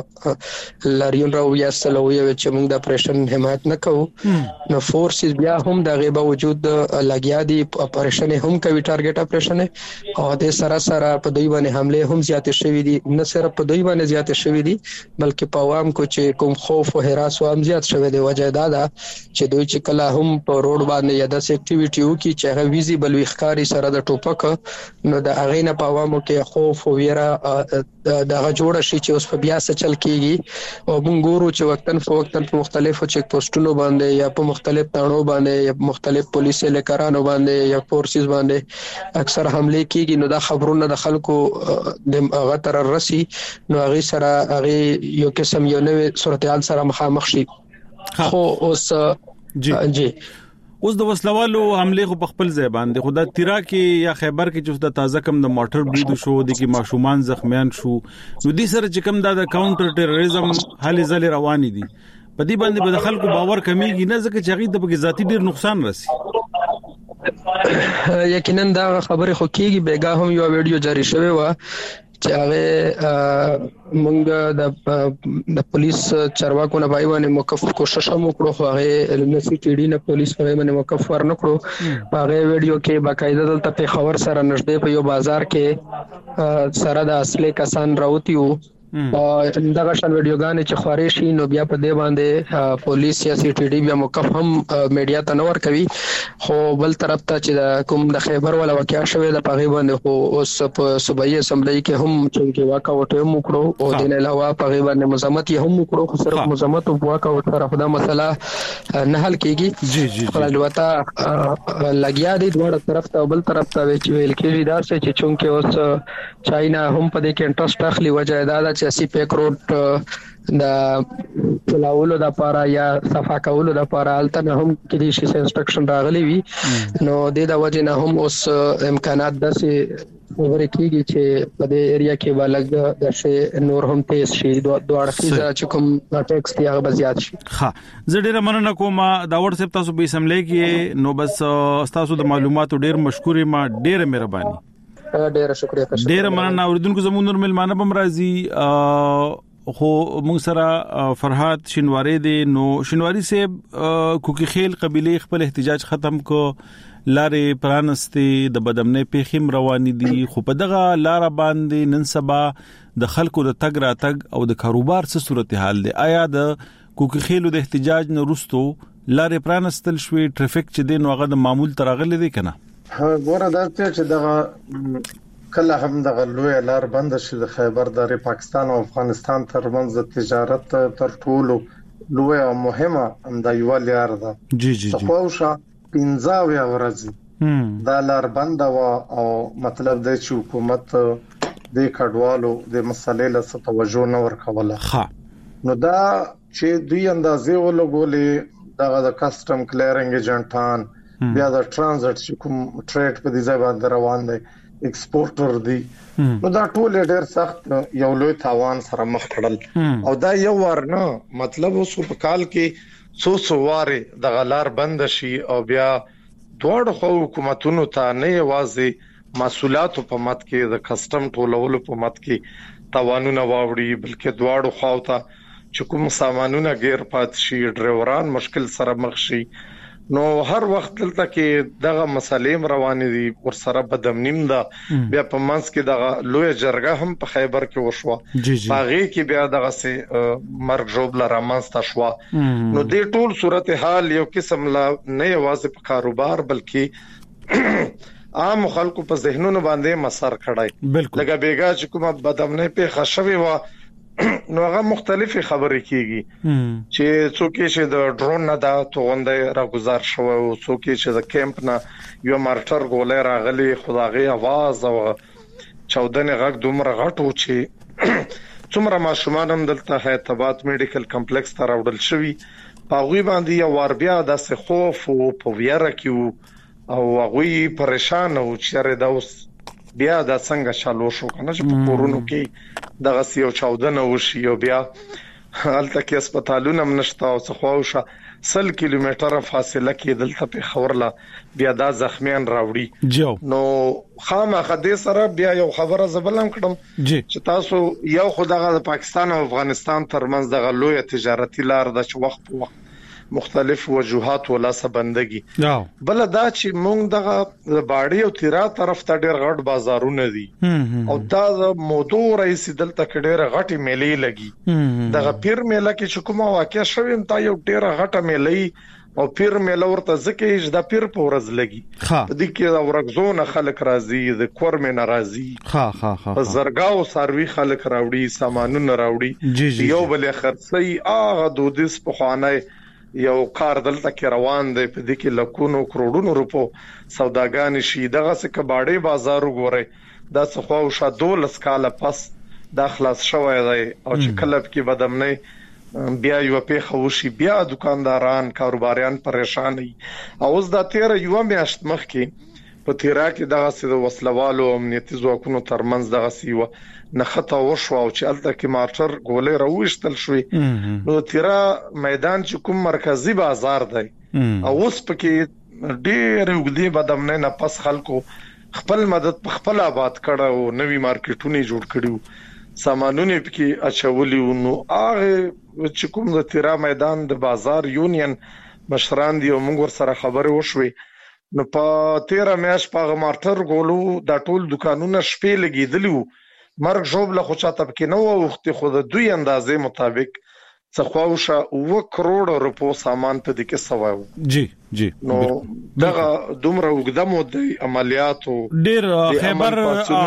لاریون راو یا سلوي چې موږ د اپریشن حمایت نه کوو نو فورسز بیا هم د غیبه وجود لګیا دي اپریشن هم کوي ټارګټ اپریشن او د سره په دوی باندې حمله هم زیات شوې دي نه صرف په دوی باندې زیات شوې دي بلکې په عوام کو چې کوم خوف او هراس هم زیات شوې دي وجه دا ده چې دوی چې کله هم په روډ باندې یا د اکټیویټي کی چې هغه ویزیبل وښکاری سره د ټوپک نو د اغه نه په عوامو کې خوف او ویره دغه جوړ شي چې اوس په بیا څه چل کیږي او موږ ګورو چې وختن په مختلفو چیک پوسټونو باندې یا په مختلف تاڼو باندې یا مختلف پولیس لیکرانو باندې یا فورسز باندې اکثر حمله کیږي نو دا خبرونه د خلکو د هغه تر رسی نو هغه سره هغه یو قسم یو نوې صورتحال سره مخامخ شي خو اوس جی اوس د وسلوالو حمله خو په خپل ځای باندې خدا تیرا کې یا خیبر کې چې د تازه کم د موټر برید شو د کې ماشومان زخمیان شو نو دې سره چې کم د کاونټر ټیرریزم حالې ځلې روان دي په دې باندې به خلکو باور کمیږي نه ځکه چې هغه د بګی ذاتی ډیر نقصان رسي یقینا دا خبره خو کېږي بیګا هم یو ویډیو جاری شوی و چې هغه مونږ د پولیس چارواکو نه باندې موقف کوشش هم وکړو خو هغه لنسي ټي ډي نه پولیس په باندې موقف ورنکړو هغه ویډیو کې باقاعده دلته په خبر سره نږدې په یو بازار کې سره د اصلي کسان راوتیو دغه شان ویډیوګانې چې خوري شي نو بیا په دې باندې پولیس یا سی ټي ډي بیا موقف هم میډیا ته نور کوي خو بل طرف ته چې کوم د خیبر ولا واقعیا شوی د پغې باندې خو اوس په صوبایي اسمبلی کې هم چې واقعوټ هم وکړو او د نه علاوه پغې باندې مزامت یې هم وکړو خو صرف مزامت او واقعوټ سره خدا مسله نه حل کیږي جی جی البته لګیا دي دوه طرف ته بل طرف ته ویل کېږي دا چې چونکه اوس چاینا هم په دې کې انټرست اخلي وجه دا چې سی پیک روډ د چلاولو د لپاره یا صفا کولو د لپاره الته هم کې دي شي انسترکشن راغلي وي نو د وجه نه هم اوس امکانات داسې خبرې کیږي چې په دې ایریا کې ولګ د شي نور هم تیز شي دوه اړخیزه چې کوم ټیکس دی هغه زیات شي ها زه ډیره مننه کوم دا واتس اپ تاسو به سملې کې نو بس تاسو د معلوماتو ډیر مشکورې ما ډیره مهرباني ډیره شکریا ډیره مننه اوریدونکو زموږ نور ملمانه بم راځي خو موږ سره فرحات شینواری دی نو شینواری صاحب کوکی خیل قبيله خپل احتجاج ختم کو لارې پرانستې د بدامنې پیخیم روان دي خو په دغه لار باندې نن سبا د خلکو د تګ راتګ او د کاروبار څه صورتحال دی آیا د کوکی خیلو د احتجاج نه وروسته لارې پرانستل شوې ټریفیک چې دین هغه د معمول ترغلې دي کنه ګوره دا چې دغه کله هم دغه لوی لار بند شي د خیبر د پاکستان او افغانستان ترمنځ د تجارت تر ټولو لوی او مهمه د یو لار ده جی جی جی خوښه 15 ورځې دا لار بند او مطلب د حکومت د کډوالو د مسلې له توجه نه ورکوله ها نو دا چې دوی اندازې ولګولې دغه د کسٹم کلیرینګ ایجنټان بیا د ترانزیت چې کوم ټریډ په دې ځای باندې روان دی ایکسپورټر دی نو دا ټول ډېر سخت یو لوی تاوان سره مخ کړل او دا یو ورنه مطلب اوس په کال کې څو واره د غلار بند شي او بیا دوه حکومتونو ته نه یوازې مسؤلیت په مت کې د کسٹم ټولولو په مت کې تاوانونه واوړي بلکې دوه خواته چې کوم سامانونه غیر پات شي ډرایوران مشکل سره مخ شي نو هر وخت دلته کې دغه مسالې روانې دي ور سره بدمنیم دا بیا په منځ کې دغه لوی جرګه هم په خیبر کې وشوه باغې کې بیا دغه سي مرګ جوړ لرمانس تا شو نو د ټول صورتحال یو قسم لا نه یوازې په کاروبار بلکې عام خلکو په ذهنونو باندې مسار کړای لکه بیګا چې کومه بدمنۍ په خښوي و نو هغه مختلفه خبرې کیږي چې څوک چې د ډرون نه دا توغندې راګزار شو او څوک چې د کیمپ نه یو مارټر ګولې راغلي خدایي आवाज او چودنې غږ دومره غټو چې څومره ماشومان هم دلته هیتابات میډیکل کمپلیکس ته راوړل شوی پاغوي باندې یو ور بیا د خوف او په ویره کې او هغه پریشان او چې دا اوس بیا د څنګه شالو شو کنه چې په کورونو کې دغه سیو چاودنه وشي او بیا هلته کې هسپتالونه نشته او څخه 100 کیلومتره فاصله کې دلته په خورلا بیا دا زخمیان راوړي نو خامخا دې سره بیا یو خبره زبلم کړم چې تاسو یو خدغه د پاکستان او افغانستان ترمنځ دغه لوی تجارتي لار د وخت په وخت مختلف وجوهات ولا سبندګي بل دا چې مونږ دغه باډي او تیرا طرف ته ډېر غټ بازارونه دي او دا موضوع رئیس دلته ډېر غټي میلې لګي دغه پیر میله کې چې کومه واقع شوم تا یو ډېر غټه میلې او پیر میله ورته ځکه چې د پیر په ورځ لګي په دې کې ورغزونه خلک راځي د کورمه ناراضي په زرګاو ساروي خلک راوړي سامانونه راوړي یو بل خرڅي اغه دودس په خانه یو کار دلته کې روان دی په دې کې لکونو کروڑونو روپو سوداګان شي دغه څه کباړي بازار وګوري دا څه خو شا 12 کال پس دا خلاص شوی دی او چې کلب کې بدمنۍ بیا یو په خوشي بیا دکانداران کاروباریان پریشان دي. اوس دا 13 یو میاشت مخکې په تیرا کې دغه سید وسلوالو امنیتي ځواکونو ترمنځ دغه سیوه نخته وشو او چې الته کې مارچر ګولې راوښتل شوې. نو تیرا میدان چې کوم مرکزی بازار دی او اوس پکې ډېر وګړي بدمنه نه پس خلکو خپل مدد په خپل آباد کړه او نوی مارکیټونه جوړ کړیو سامانونه پکې اچولي. نو هغه چې کوم د تیرا میدان د بازار یونین مشران دی او موږ سره خبرې وشوي نو په 13 میاشت په مارټر ګولو د ټول دکانونو شپې لګیدلیو. مرګ جوړ له خو چاته پکې نو وخت خو د دوی اندازې مطابق څخواوشه 2 کروڑ روپو سامان ته د کې سوایو. جی نو دغه دومره وګدمو د عملیاتو ډیر خیبر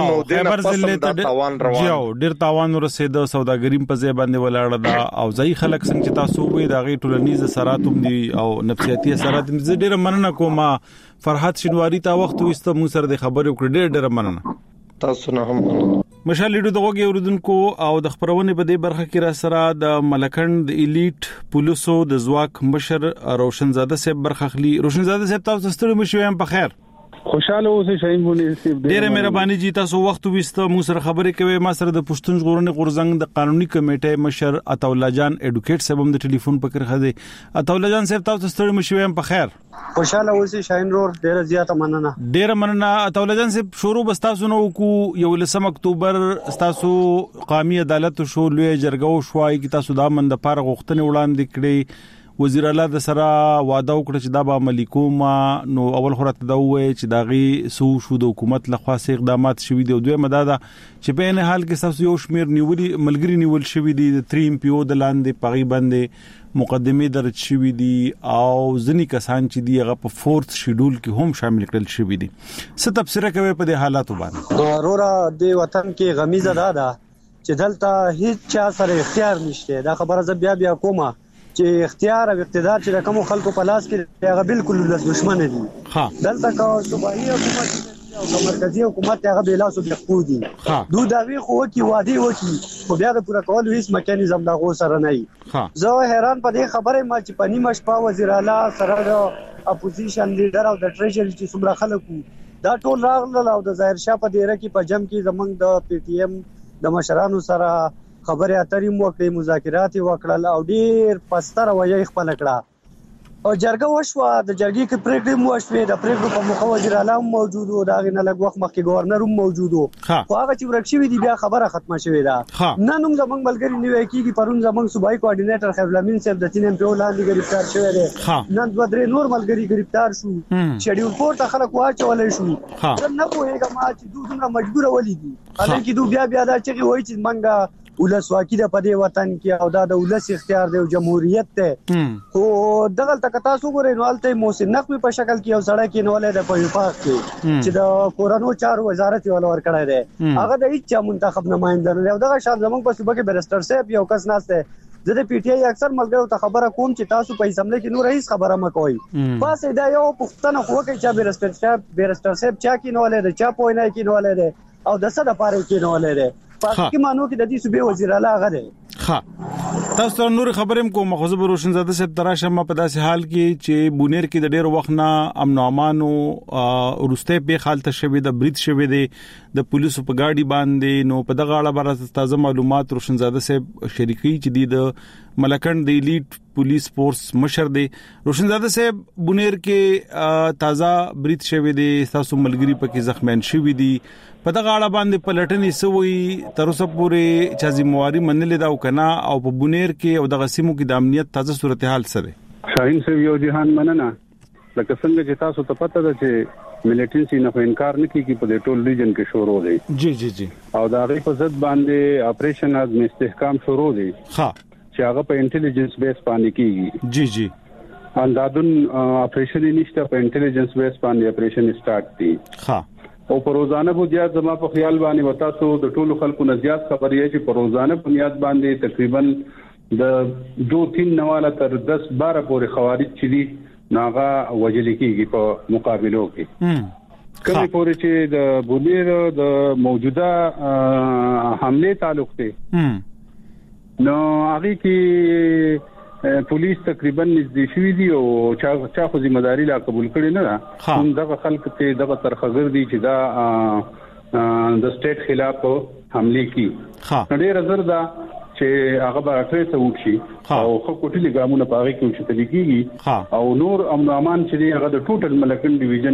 ضلع ته ډیر تاوان ورسېد. سوداګریم په ځای باندې ولاړه ده او ځای خلک څنګه چې تاسو وې د غي ټولنیز اثراتوم دي او نفسیاتي اثرات دي. ډیر مننه کوم فرحت شنواری تا وخت وست مو سره د خبرو کړ. ډیر مننه تاسو نه هم مشال لیډو دغه اوردونکو او د خبرونه په دې برخه کې را سره د ملکند د الیټ پولیسو د ځواک مشر روشنزاده صاحب برخه خلی. روشنزاده صاحب تاسو ستړي مشوي هم په خیر خوشاله اوسئ شاهین بونی صاحب. ډیره مهرباني جی تاسو وخت وست مو سره خبرې کوي. ما سره د پښتون ژغورنې غورزنګ د قانوني کمیټې مشر عطاالله جان اډوکیټ صاحب هم د ټلیفون په کرخه دي. عطاالله جان صاحب تاسو ستړي مشوي هم په خیر خوشاله اوسئ شاهین رور. ډیره زیاته مننه. ډیره مننه عطاالله جان صاحب. شروع بس تاسو نو کو 11 اکتوبر تاسو قومي عدالت شو لوی جرګو شوای کی تاسو دا من د پاره غوښتنه وړاندې کړې. وزیر اعلی د سره وعده وکړه چې دا به عملي کوم. نو اول خو راته دا وایي چې داغي سو شو د حکومت لخوا سي اقدامات شوي دي او دوی مداده چې په نه حال کې تاسو یو شمیر نیولي ملګری نیول شوي دي د 3 MPO د لاندې پغي باندې مقدمه درج شوي دي او ځنی کسان چې دی هغه په 4th شیډول کې هم شامل کړل شوي دي. څه تفسیر کوي په دې حالاتو باندې؟ ضرورا د وطن کې غمیزه ده چې دلته هیڅ چا سره اختیار نشته. دا خبره ز بیا کومه چې اختیار او اقتدار چې کوم خلکو په لاس کې هغه بالکل له دشمن دي. دلته کا صوبایي حکومت او مرکزی حکومت هغه بلاسو بخو دي. دوی دا وی خو کې وادي وکي خو بیا د پوره کول هیڅ میکانیزم دا غو سره نه وي. زه حیران په دې خبره ما چې پنی مشپا وزیر اعلی سره د اپوزیشن لیډر او د ټریجري چې څومره خلکو دا ټول راغله او د ظاهر شاه په ډیره کې په جم کې زمنګ د پی ټی ایم د مشرانو سره خبرې اترې مو کړې مذاکرات وکړل او ډیر پستر وایي خپل کړه او جرګه وشو. د جرګې کې پریکړه مو شوې. د پریکړې په مخ وزیر اعلی موجود او دا غنه لګ وخت مخکې گورنر هم موجود او هغه چې ورکشي دي بیا خبره ختمه شوې ده. نن هم زمنګ ملګری نیوي کیږي پرون زمنګ صوبایي کوارډینیټر خیر الامین صاحب د 3 MPO لاندې گرفتار شوی دی. نن 2-3 نور ملګری گرفتار شو. شیډول کورټ خلک واچولې شو. نن په هغه ما چې دوی مجبور ولې دي حالانکه دوی بیا دا چې وایي چې منګه ولسواکي د پدې وطن کې او د ولس اختیار دی او جمهوریت ته او دغه تک تاسو ګورئ نو الته موسن نقوی په شکل کې او سړک کې نو له په وفاق کې چې د کورونو چارو وزارت ول ور کړی دی هغه د هیڅ منتخب نمائنده نه او دغه شان زمونږ په صوبه کې بیرستر صاحب یو کس ناشته زه د پی ټی آی اکثر ملګرو ته خبره کوم چې تاسو په اسمبلی کې نو رئیس خبره مکوئ بس دا یو پښتنه خو کې چې بیرستر صاحب چا کې نو له چا پوینه کې نو له او د څه د پاره کې نو له پاتې مانو کې د دې صوبې وزیر اعلی غره. تاسو نور خبرم کوم مخزب روشنزاده صاحب تراشه ما په داسې حال کې چې بونیر کې د ډېر وخت نه امن او امان او ورسته په حالت شوه د بریټ شوه د پولیسو په گاډي باندې نو په دغه اړه بار تازه معلومات روشنزاده صاحب شریکي چې د ملکند د الیټ پولیس فورس مشر دی. روشنزاده صاحب بونیر کې تازه بریټ شوه دي تاسو ملګری پکې زخمیان شوه دي په دغه اړه باندې پلټنې سوي تر اوسه پورې چې ذمہواری منلې دا وکنا او په بونیر کې او د غسیمو کې د امنیت تازه صورتحال سره شاهین صاحب یو جهان مننه لکه څنګه چې تاسو ته پته ده چې ملیټنسي نه انکار نه کیږي په ټول ریجن کې شروع دی جی او دا غي په ضد باندې اپریشن از استحکام شروع دی چې هغه په انټيليجنس بیس باندې کیږي جی اندادون اپریشن نشته په انټيليجنس بیس باندې اپریشن سٹارټ دی او په روزانه بنیاد زما په خیال باندې وتا سو د ټولو خلکو نزيات خبرې چې په روزانه بنیاد باندې تقریبا د 2-3 نواله تر 10-12 پورې خوارج چې دي ناغه وجل کېږي په مقابلو کې کله پورې چې د بونیر د موجوده حمله تعلق ته نو هغه کې پولیس تقریبا نږدې شوی دی او چا خو ځمېداري لا قبول کړي نه ده هم دغه خلک ته دغه ترخګر دي چې دا د سټیټ خلاف حمله کی ډېر زر دا چې هغه به ټریس وکړي او خو کوټلي ګامونه پاره کې چې تلګيږي او نور امن امان چې هغه د ټوټل ملکن ډیویژن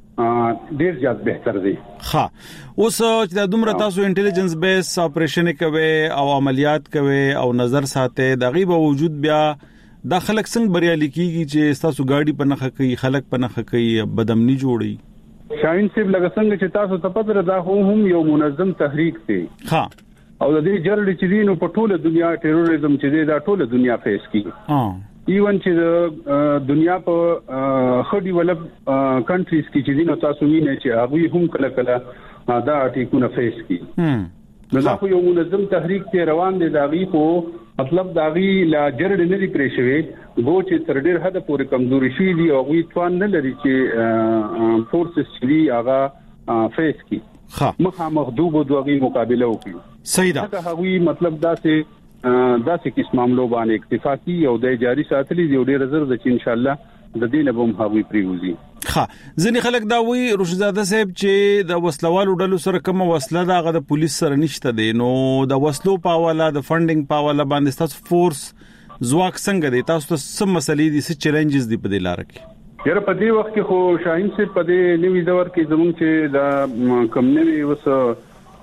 ډیر زیات بهتر دی. اوس چې د دومره تاسو انټيليجنس بیس اپریشن کوي او عملیات کوي او نظر ساتي د غیب وجود بیا د خلک څنګه بریالي کیږي چې تاسو گاډي په نخ کوي خلک په نخ کوي بدامني جوړي شاهین صاحب لکه څنګه چې تاسو ته پته ده هم یو منظم تحریک دی او د دې جرړې چې دینو په ټوله دنیا ټیرریزم چې دا ټوله دنیا فیس کوي ایون چې د دنیا په خډي ولب کنټریز کې چې دینو تاسو وینئ چې هغه هم کله کله دا ټیکونه فیس کوي نو دا یو منظم تحریک ته روان دي دا غي خو مطلب دا غي لا جرړې نه دی پرېښوي غو چې تر ډېر حد پورې کمزوري شي دي او غوي توان نه لري چې فورسز چې هغه فیس کوي مخامخ دوه دوغي مقابله وکړي صحیح ده دا هغوی مطلب داسې کیس معاملو باندې اکتفاقی او د جاری ساتلي دی ډېر زر د چې ان شاء الله د دې نه به هغوی پریوزي. ځینې خلک دا وایي روشزاده صاحب چې د وسلوالو ډلو سره کوم وسله دا غو د پولیس سره نشته دی نو د وسلو په حواله د فندینګ په حواله باندې تاسو فورس ځواک څنګه دی تاسو ته سم مسلې دي څه چیلنجز دي په دې لار کې یاره په دې وخت کې خو شاهین صاحب په دې نوې دور کې زموږ چې د کمنوي وس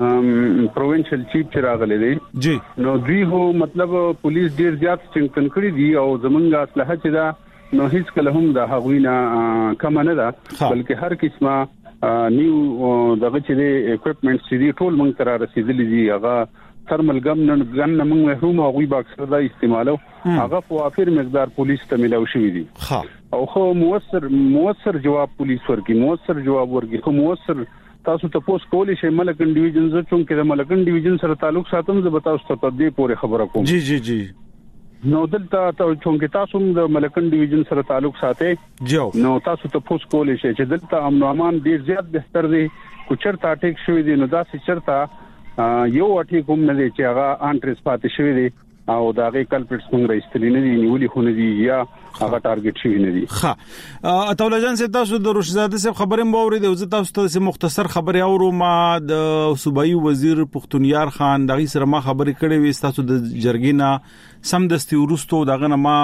پروینشل چیف چې راغلي دي جی نو دوی هو مطلب پولیس ډیر زیات څنګه کړی دي او زمونږه اسلحه چې دا نو هیڅ کله هم د هغوینه کم نه ده بلکې هر قسمه نیو دغه چې اکوپمنټ چې دي ټول مونږ تر رسیدلې دي هغه ترمل ګن موږ محروم او غوي باکسر دا استعمالو هغه په وافر مقدار پولیس ته ملو شوی دي او خو موثر جواب پولیس ورګي خو موثر تاسو ته پوس کولې شي ملکن ډیویژن زه چون کې د ملکن ډیویژن سره تعلق ساتم زه به تاسو ته په دې پورې خبره کوم جی نو دلته چون کې تاسو د ملکن ډیویژن سره تعلق ساتي نو تاسو ته پوس کولې شي چې دلته امن او امان ډیر زیات بهتر دی کو چرته اٹیک شوی دی نو دا چې چرته یو اٹیک هم نه دی چې هغه انټریس پاتې شوی دی او دا غي کلپټس موږ راستلی نه دي نیولې خو نه دي یا هغه ټارګټ شوی نه دي اطوله جان سي تاسو د روشزاده صاحب خبرې موري دی زه تاسو ته مختصر خبري اورو ما د صوبایي وزیر پختونیار خان دغه سره ما خبرې کړې وې تاسو د جرګینا سم دستي ورستو دغه ما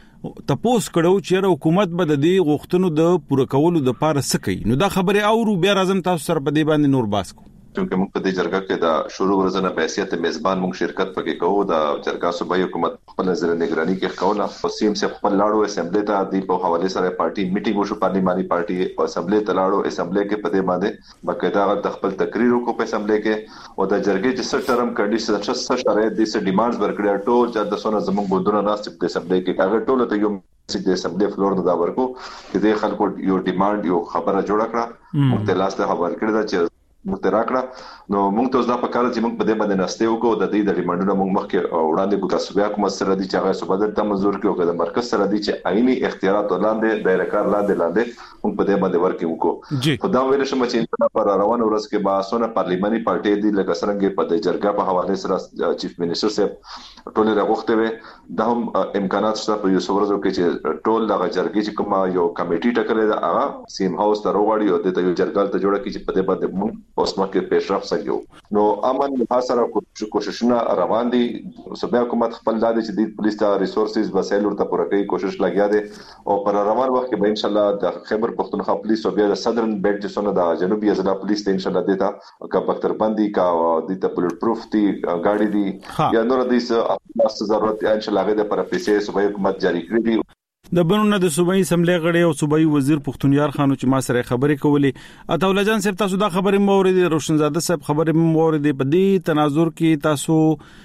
تپوس کړو چې حکومت به د دې غوښتنو د پوره کولو د پاره سکی نو دا خبرې اورو بیا راځم تاسو سره په دې باندې نور باس کو چې موږ په دې جرګه کې دا شروع ورځنه په حیثیت میزبان موږ شرکت پکې کوو د جرګه صوبایي حکومت خپل نظر نگرانی کې کوله او سیم سے خپل لاړو اسمبلی ته د په حواله سره پارټي میټینګ وشو پارلیماني پارټي او اسمبلی ته لاړو اسمبلی کې په دې باندې باقاعده د خپل تقریر وکړو په اسمبلی کې او د جرګې چې څه ټرم کنډیشن څه شرایط دي څه ډیمانډز ورکړي ټول چې د سونه زموږ ګوندونه ناست په اسمبلی کې هغه ټول ته یو چې د اسمبلی فلور نه دا ورکو چې د خلکو یو ډیمانډ یو خبره جوړ کړه موږ ته لاسته خبر کړی دا چې متراکړه نو موږ ته دا په کار چې موږ په دې باندې نسته وکړو د دې د ریمانډونو موږ مخکې وړاندې کو تاسو بیا کوم سره دي چې هغه صوبه ته منزور کړو د مرکز سره دي چې عیني اختیارات ولاندې دایره کار لاندې موږ په دې باندې ورکې وکړو خو دا ویل شم چې په روان ورځ کې باسونه پارلیماني پارټي دي لکه څنګه په دې جرګه په حواله سره چیف منسٹر صاحب ټول راغوښته وي دا هم امکانات شته په یو څورځو کې چې ټول د جرګې چې کوم یو کمیټي ټاکلې ده هغه سیم هاوس ته وروړي او د یو جرګال ته جوړه کی چې په دې باندې موږ اوس مکه پیشرفت سګو نو امن حاصله کوششونه روان دي صوبایي حکومت خپل دادي چې د پولیس ته ریسورسز وسایل ورته پوره کوي کوشش لګیا دي او پر روان وخت کې به ان شاء الله د خیبر پختونخوا پولیس او بیا د صدرن بیلټ چې څنګه د جنوبي اضلاع پولیس ته ان شاء الله دیتا کا بختر بندي کا دیتا بلټ پروف دي گاډي دي یا نور دي څه ضرورت ان شاء الله غوډه پر پیسې صوبایي حکومت جاری کړی دي د بنونه د صوبایي اسمبلی غړي او صوبایي وزیر پختونیار خانو چې ما سره خبرې کولې اطوله جان صاحب تاسو دا خبرې مورید روشنزاده صاحب خبرې مورید په دې تناظر کې تاسو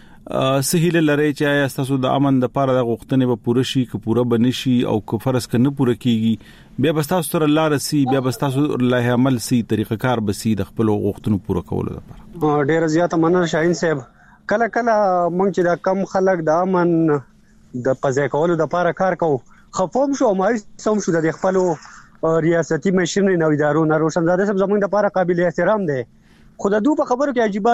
سهیل لري چې تاسو د امن د پاره د غوښتنې به پوره شي که پوره بنشي او که فرض کنه پوره کیږي بیا بس تاسو تر الله رسي بیا بس تاسو الله عمل سي طریقه کار بسي د خپل غوښتنو پوره کولو لپاره ډیر زیاته مننه شاهین صاحب کله مونږ چې دا کم خلک د امن د پځای کولو د لپاره کار کوو خفوم شو ما سم شو د خپل ریاستي مشرنې نو ادارو نه روشنزاده صاحب زموږ د لپاره قابل احترام دي خو د دوه خبرو کې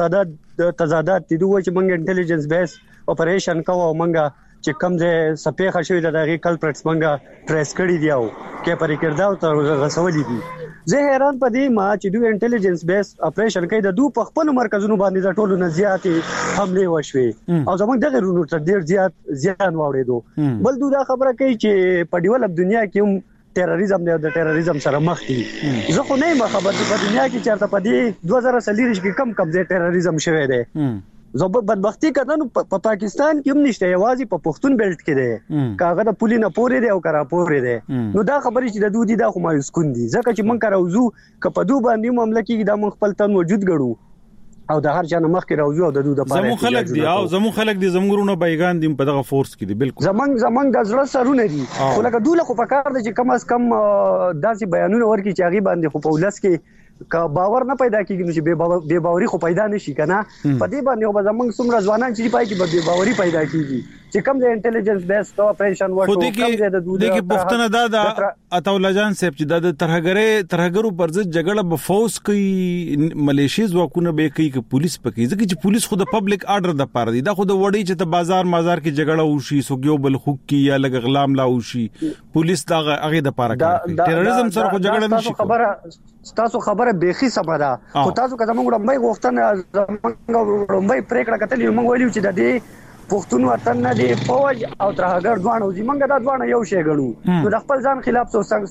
عجیب تضادات دي دوی چې موږ انټيليجنس بیس اپریشن کوو موږ چې کوم ځای سپېخه شوی د هغه کلپریټس موږ ټریس کړی دی او کې پرې کړداو ته غسولې دي. زه حیران پدې ما چې دوی انټيليجنس بیس اپریشن کوي د دوه په خپل مرکزونو باندې د ټولو نه زیاتې حمله وشوي او زموږ دغه رونو تر ډیر زیات واوړېدو. بل دوی دا خبره کوي چې په ډیولپ دنیا کې هم ټیرریزم دی او د ټیرریزم سره مخ دي. زه خو نه یم خبر په دنیا کې چېرته پدې 2030 کې کم ځای ټیرریزم شوی دی. زه په بدبختی کتنو په پاکستان کې هم نشته یوازې په پښتون بیلټ کې دی کاغه د پولی نه پورې دی او کرا پورې دی. نو دا خبرې چې د دوی دا خو مایوس کون دي ځکه چې مونږ راوځو کپدو باندې معاملې کې دا مونږ خپل تن وجود غړو او د هر چا نه مخ کې راوځو او د دوی د پاره زمو خلک دي زمونږونو بایگان دي په دغه فورس کې دي بالکل زمنګ د زړه سرونه دي خو لکه دوی خو په کار دي چې کم از کم داسې بیانونه ورکړي چې هغه باندې خو په ولس کې کا باور نه پیدا کیږي نو چې بے باوري خو پیدا نشي کنه په دې باندې او زمنګ څومره ځوانان چې پای کې بے باوري پیدا کیږي چې کوم د انټيليجنس بیس اپریشن ورکو کوم د دوی د پښتنه دا عطاءالله جان صاحب چې د ترهګرو پر ضد جګړه به فوز کوي ملیشیا ځواکونه به کوي چې پولیس پکې ځکه چې پولیس خو د پبلک آرډر د پاره دي دا خو د وړي چې ته بازار کې جګړه وشي سوګیو بل خو کې یا لګ غلام لا وشي پولیس دا هغه د پاره کوي ټیرریزم سره خو جګړه نشي. تاسو خبره بيخي سمه ده خو تاسو که زموږ لومبای غوښتنه زموږ لومبای پریکړه کتلې موږ ویلو چې د دې پښتون وطن نه دی فوج او ترهګر دوانو زمونږ دا دوانه یو شی غنو نو د خپل ځان خلاف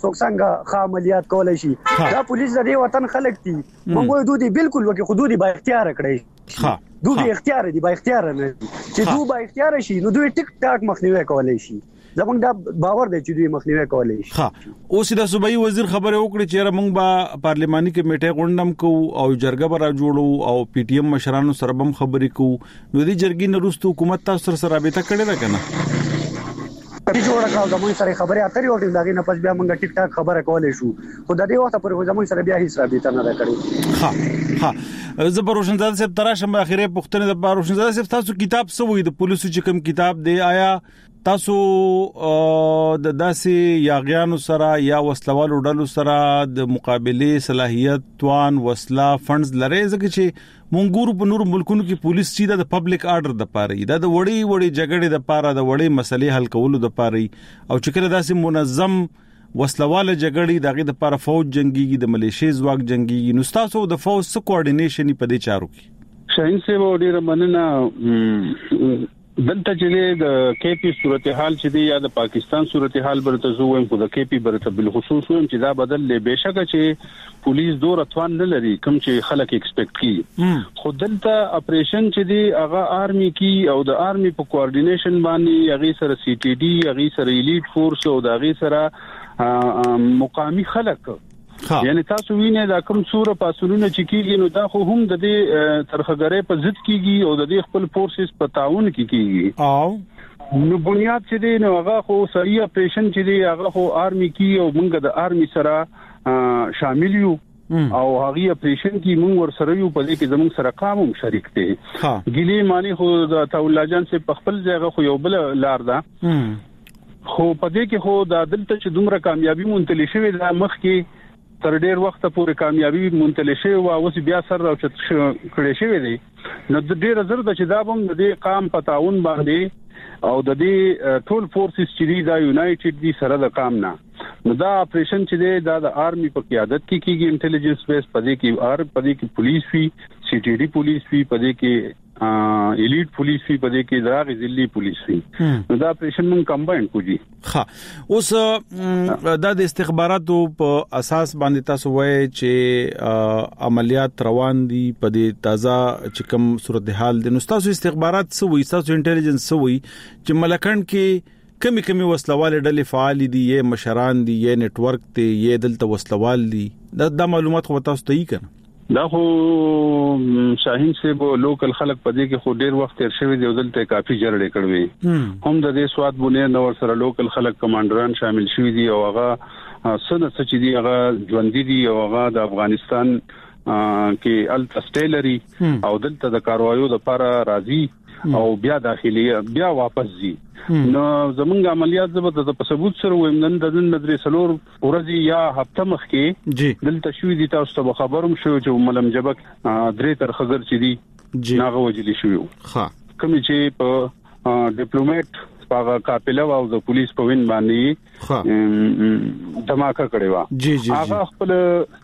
څنګه عملیات کولای شي دا پولیس د دې وطن خلک دي موږ دوی بالکل وکي حدودي با اختیار کړی دوی اختیار دي با اختیار نه چې دوی با اختیار شي نو دوی ټیک ټاک مخنیوي کولای شي زمونږ دا باور دی چې دوی مخنیوي کولای شي. اوس د صوبایي وزیر خبره وکړه چې موږ به پارلماني کمیټه غونډم کو او جرګه برا جوړو او پی ټی ایم مشرانو سره هم خبرې کو نو د جرګې نه وروسته حکومت تاسو سره رابطه کړې ده کنه په جوړه کاو زموږ سره خبره اترې وټل داغې نه پس بیا موږ ټیک ټاک خبره کولای شو خو د دې وخت پر زموږ سره بیا هیڅ رابطه نه کړې. زه بروشنزاده صاحب تراشم اخیری پښتنه د بروشنزاده صاحب تاسو کتاب سوې د پولیسو چې کوم کتاب دی آیا تاسو د داسې یاغیانو سره یا وسلوالو ډلو سره د مقابله صلاحیت توان وسله فندز لري ځکه چې مونږ په نور ملکونو کې پولیس سیده د پبلک آرډر د پاره دا د وړي جګړې د پاره د وړي مسلې حل کولو د پاره او چې کله داسې منظم وسلواله جګړې دغه د پاره فوج جنگي د ملیشیا ځواک جنگي نو تاسو د فوج سره کوارډینیشن په دې چارو کې شاهین صاحب ډیر مننه دلته چې د کېپی صورتحال چې دی یا د پاکستان صورتحال برته زویم خو د کېپی برته بل خصوص ویم چې دا بدل له بهشکه چې پولیس دور اتوان نه لري کوم چې خلک ایکسپیکټ کوي خو دلته اپریشن چې دی هغه آرمي کی او د آرمي په کوارډینیشن باندې هغه سره سی ټي ډي هغه سره الیټ فورس او هغه سره مقامی خلک یعنی تاسو وینئ دا کوم سوره پاسولونه چې کیږي نو دا خو هم د دې ترخګرې په ضد کیږي او د دې خپل فورسز په تعاون کې کیږي او نو بنیاد چې دی نو هغه خو صحیح اپریشن چې دی هغه خو آرمي کی او موږ د آرمي سره شامل یو او هغه اپریشن کې موږ ور سره یو په دې کې زموږ سره قوم شریک دي ګلی معنی خو د عطاءالله جان سے په خپل ځای خو یو بل لار ده خو په دې کې خو د دلته چې دومره کامیابی مونتلی شوی د مخ کې تر ډیر وخت پورې کامیابی مونتل شي او اوس بیا سر راو چت کړي شوی دی نو د ډیر زر د چې دا بم د قام پتاون باندې او د دې ټول فورسز چې دا یونایټډ دي سره د قام نه نو دا اپریشن چې دی دا د آرمي په قیادت کې کیږي انټيليجنس بیس پدې کې پولیس وی سی ټي ډي پولیس وی پدې کې الیټ پولیس وی پدې کې دراغ ضلعي پولیس وی نو دا اپریشن مون کمباین کوجی اوس د استخباراتو په اساس باندې تاسو وایي چې عملیات روان دي په دې تازه چې کوم صورتحال دي نو تاسو استخبارات سوي تاسو انټيليجنس سوي چې ملکند کې کمی وسلواله ډلې فعال دي یا مشران دي یا نت ورک ته یا دلته وسلوال دي دا معلومات خو تاسو ته یې کنه دا خو شاهین صاحب لوکل خلک په دې کې خو ډیر وخت تیر شوی دی دلته کافي جړړې کړوي هم د دې سواد بنیر نور سره لوکل خلک کمانډران شامل شوی دي او هغه سنت چې دی هغه ژوند دي او هغه د افغانستان کې الټسټیلري او دلته د کاروایو د لپاره راځي او بیا داخلي بیا واپس زی نو زمونږ عملیات زبر د ثبوت سره ویم نن د مدرسې سلور ورځي یا هفته مخکې دلته شوې دي تاسو ته خبروم شو چې ملم جبک درې تر خزر چې دي ناغه وجلی شو ها کوم چې په ډیپلوماټ هغه قافله او د پولیس په وین باندې دماکه کړې و هغه خپل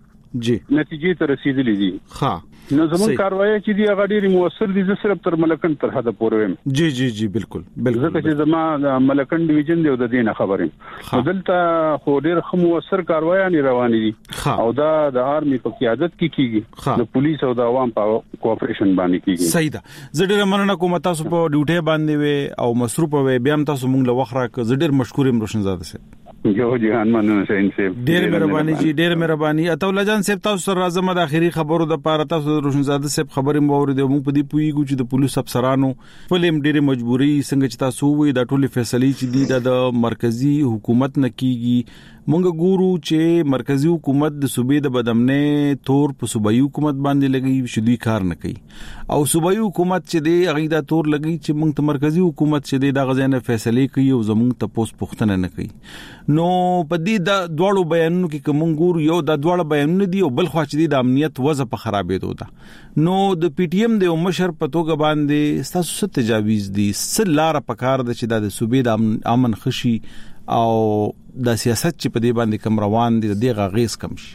نتیجې ته رسیدلې دي ها نو زمون کاروایی چې دی هغه ډېری موثر دي صرف تر ملکن تر حد پورې ویم جی بالکل ځکه چې زما ملکن ډیویژن دی د دینه خبرې دلته خو ډېر خو موثر کاروایی نه روانې دي او دا د آرمي په قیادت کې کیږي د پولیس او د عوام په کوآپریشن باندې کیږي صحیح ده زه ډېر مننه کوم تاسو په ډیوټي باندې و او مصروف و بیا هم تاسو مونږ له وخت راک زه ډېر مشکور یم روشنزاده صاحب جو جهان مننه شاین صاحب ډېر مهرباني جی ډېر مهرباني اتولا جان صاحب تاسو سره راځم د اخیری خبرو د پاره تاسو روشنزاده صاحب خبرې مو اوریدو موږ په دې پویګو چې د پولیس افسرانو فلم ډېر مجبوري څنګه چې تاسو وې د ټولي فیصلې چې دي د مرکزی حکومت نه کیږي مونږ ګورو چې مرکزی حکومت د صوبې د بدامنې تور په صوبایي حکومت باندې لګي شدي کار نه کوي او صوبایي حکومت چې دی هغه دا تور لګي چې مونږ ته مرکزی حکومت چې دی د غزنه فیصلې کوي او زمونږ ته پوس پختنه نه کوي نو په دې د دوړو بیانونو کې کوم ګورو یو د دوړو بیانونه دي او بل خو چې د امنیت وضع په خرابېدو ده نو د پی ټی ایم د مشر په توګه باندې تاسو ست تجاویز دي سلاره پکار د چې د صوبې د امن خشي او د سیاست چې په دې باندې کم روان دي د غیز کم شي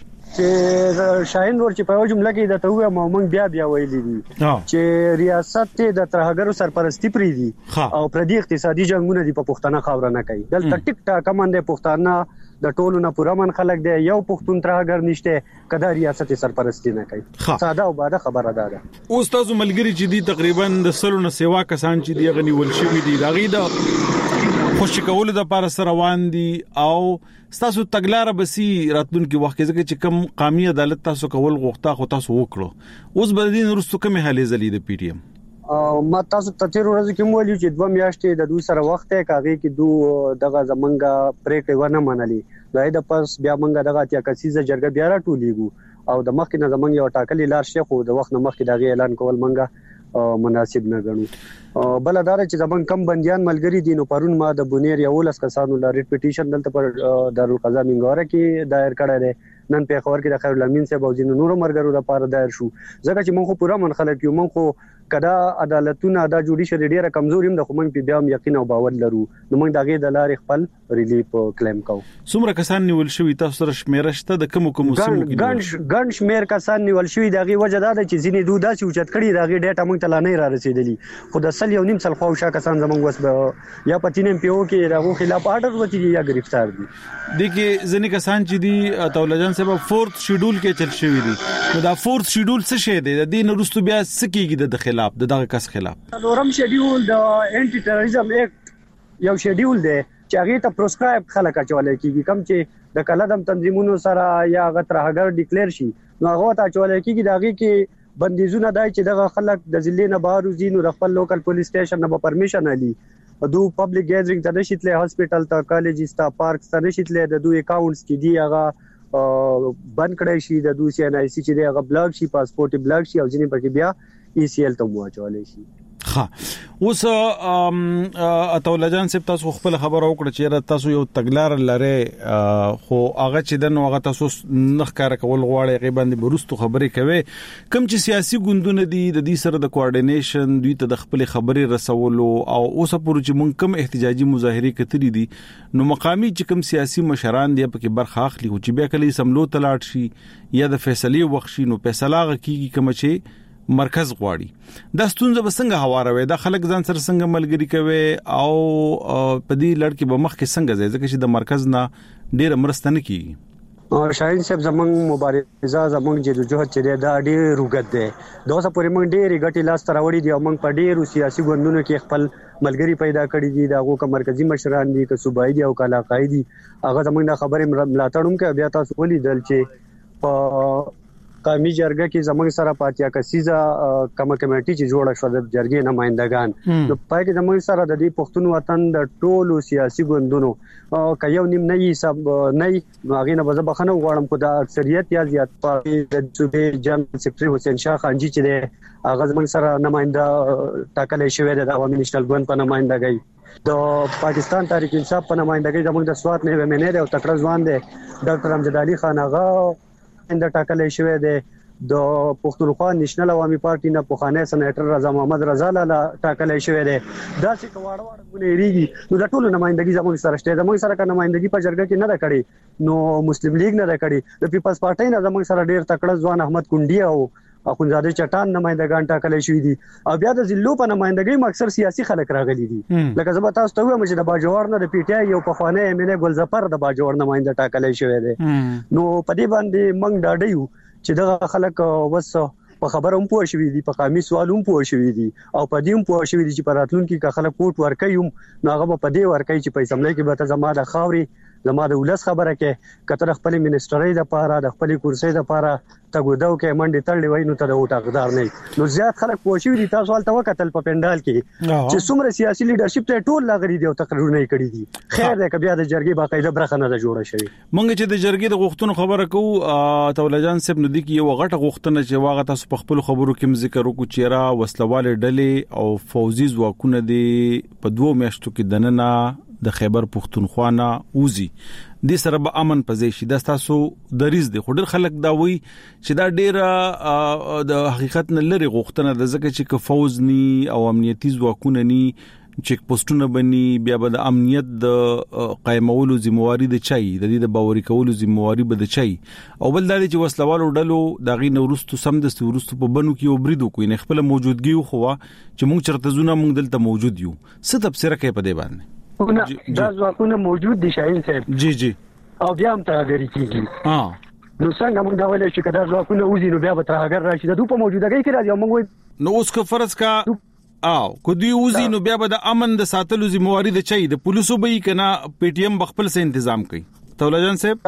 چې شاهین ور چې په جمله کې د توګه موږ بیا ویلي دي چې ریاست د ترهګرو سرپرستی پری دي او پردي اقتصادي جنگونه دي په پښتنه خاور نه کوي دلته ټیک ټاک منده پښتنه د ټولو نه پورا من خلک دی یو پښتون ترهګر نشته کدا ریاست سرپرستی نه کوي ساده او باده خبره ده اوس تاسو ملګری چې دي تقریبا د سلو نه سیوا کسان چې دی غنی ول شي دي دا غي د خوشی کول د پاره سره روان دي او تاسو تګلار بسی راتلونکي وخت کې چې کم قومي عدالت تاسو کول غوښتا خو تاسو وکړو اوس بل دین ورستو کومه حالې زلي د پی ټی ایم ما تاسو ته تیر ورځ کې مولي چې 2 میاشتې د دوی سره وخت یې کاږي چې دوه دغه زمنګ پریکړه ونه منلي دا د پس بیا منګه دغه اتیا کسیزه جرګه بیا راټولېګو او د مخکې نه زمنګ یو ټاکلي لار شیخ او د وخت نه مخکې دغه اعلان کول منګه مناسب نه غنو بلدار چې زمون کم بنديان ملګری دي نو پرون ما د بونیر یو لس کسانو لا ریټ پټیشن دلته پر دارالقضا منګوره کې دایر کړه ده نن په خبر کې د خیر الامین صاحب او جن نور مرګرو د پاره دایر شو ځکه چې مونږ پورا من خلک یو مونږ کدا عدالتونه دا جوډیشل ډیره کمزوري هم د خو مونږ په بیا یقین او باور لرو نو مونږ دغه د لارې خپل ریلیف کلیم کوو څومره کسان نیول شوی تاسو سره شمیره شته د کوم سیمو کې ګڼ شمیر کسان نیول شوی دغه وجه دا چې ځینې دوه داسې اوچت کړي دغه ډیټا مونږ ته نه را رسیدلی خو د سل یو نیم سل خو شا کسان زمونږ وس یا پتینم پیو کې راغو خلاف آرډر وتی یا گرفتار دي دغه ځینې کسان چې دي تولجان سبب فورث شیډول کې چل شوی دي نو دا فورث شیډول څه شی دی د دین وروسته بیا سکیږي د خلاف دغه کس خلاف نورم شیډول د انټي ټیرریزم ایکټ یو شیډول دی چې هغه ته پروسکرایب خلک اچولای کیږي کم چې د کلدم تنظیمونو سره یا غترهګر ډیکلیئر شي نو هغه ته اچولای کیږي دغه کې بندیزونه دای چې دغه خلک د ضلع نه بهر وزینو د خپل لوکل پولیس سټیشن نه پرمیشن علي دو پبلک ګیدرینګ ته نشیتله هاسپټل ته کالجز ته پارک ته نشیتله د دوی اکاونټس کې دی هغه بند کړی شي د دوی سي ان اي سي چې دی هغه بلاک شي پاسپورت بلاک شي او ځینې پکې بیا ای سی ال ته موچولې شي ها اوس اتولجان سپ تاسو خپل خبر او کړ چې تاسو یو تګلار لره خو هغه چې دنه هغه تاسو نخ کار کول غواړي غیباندې برستو خبرې کوي کوم چې سیاسي ګوندونه دي د دې سره د کوارډینیشن دوی ته د خپل خبرې رسولو او اوس پورې چې مونږ کم احتجاجي مظاهره کتري دي نو مقامی چې کوم سیاسي مشران دی په کې برخه اخلي او چې بیا کلی سملو تلاټ شي یا د فیصله وخت شي نو فیصله کیږي کوم چې مرکز غواړي دا ستونزه بسنګ هواروي دا خلک ځان سره څنګه ملګری کوي او په دې لړ کې به مخ کې څنګه ځي ځکه چې د مرکز نه ډېر مرسته نه کیږي شاهین صاحب زمونږ مبارزه زمونږ جدوجہد چې دا ډېر روغت دی دوسه پورې موږ ډېر غټي لاس تراوړي دي او موږ په ډېرو سیاسي ګوندونو کې خپل ملګری پیدا کړی دي دا غو مرکزی مشران دي که صوبایي دي او کلا قائدي هغه زمونږ خبره ملاتړم کې بیا تاسو ولیدل چې په قومي جرګه کې زموږ سره پاتیا کسیزه کومه کمیټي چې جوړه شو د جرګې نمائندگان نو پای کې زموږ سره د دې پښتون وطن د ټولو سیاسي ګوندونو کيو نیم نه یې سب نه هغه نه بخنه غواړم کو د اکثریت یا زیات پارټي د صوبې جنرال سیکریټري حسین شاه خانجی چې د هغه زموږ سره نمائنده ټاکل شوی د عوامي نېشنل ګوند په نمائندګۍ د پاکستان تحریک انصاف په نمائندګۍ زموږ د سوات نه ومنه او تکړه ځوان دی ډاکټر امجد علي خان هغه اند ټاکل شوی دی د پښتونخوا نېشنل عوامي پارټي نه پوخانه سېنیټر رضا محمد رضا لاله ټاکل شوی دی دا چې کواړه غونې ریږي نو د ټولو نمائندګي زموږ سره شته زموږ سره کا نمائندګي په جرګه کې نه ده کړې نو مسلم لیگ نه ده کړې د پیپلز پارټي نه زموږ سره ډیر تکړه ځوان احمد کونډي او اخونزاده چټان نمائندگان ټاکل شوی دي او بیا د ضلعو په نمائندګۍ اکثر سیاسي خلک راغلي دي لکه زه به تاسو ته وایم چې د باجوړ نه د پی ټی آی یو په خوانه امینه ګلزفر د باجوړ نمائنده ټاکل شوی دی نو په دې باندې موږ ډاډیو چې دغه خلک وسه په خبره هم پوه شوی دي په قامي سوال هم پوه شوی دي او په دې هم پوه شوی دي چې په راتلونکي کې خلک کوټ ورکوي نو هغه په دې ورکوي چې په اسمبلی کې به زما د خاوري زما د ولس خبره کې کتر خپل منسټرۍ د پاره د خپل کرسي د پاره تګودو کې منډي تړلې وای نو ته د وټ حقدار نه نو زیات خلک پوښیږي دي تاسو حالت وکتل په پندال کې چې څومره سیاسي لیډرشپ ته ټول لاغري دي او تقریرونه کړی دي خیر ده کبي د جرګې باقاعده برخه نه جوړه شوی مونږ چې د جرګې د غوښتنو خبره کوو تولاجان صاحب نو دي کې یو غټه غوښتنه چې واغه تاسو په خپل خبرو کې ذکر وکړو چې را وسلواله ډلې او فوزي ځواکونه دي په 2 میاشتو کې دننه د خیبر پختونخوا نه اوزي د سره به امن پځې شي د تاسو د ریز دي خډر خلک دا وی چې دا ډیره د حقیقت نه لري غوښتنه د ځکه چې ک فوز ني او امنیتي ځواکونه ني چیک پوسټونه بني بیا به د امنیت د قائمولو ذمہواری د چای د دې د باوري کولو ذمہواری به د چای او بل د چې وسلوالو ډلو دغه نورستو سم د ورستو په بنو کې وبریدو کوی نه خپل موجودګي خو چې مونږ چرته زونه مونږ دلته موجود یو څه تفسیر کوي په دې باندې دا ځواکونه موجود دي شاهین صاحب جی او بیا هم تاګری کیږي نو څنګه موږ دا ویل چې کدا ځواکونه وزي نو بیا به تاګر راشي د په موجودګۍ کې راځي موږ نو اوس کو فرض کا او کو دی وزي نو بیا به د امن د ساتلو ذمہواری د چي د پولیسو به کنا پی ټی ایم بخپل سه تنظیم کوي تولاجان صاحب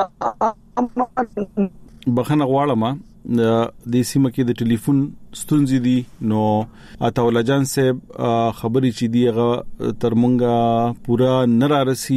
بخنه غواړم د سیمه کې د ټلیفون ستونزې دي نو اتاولاجان صاحب خبري چې دیغه ترمنګه پورا نرارسي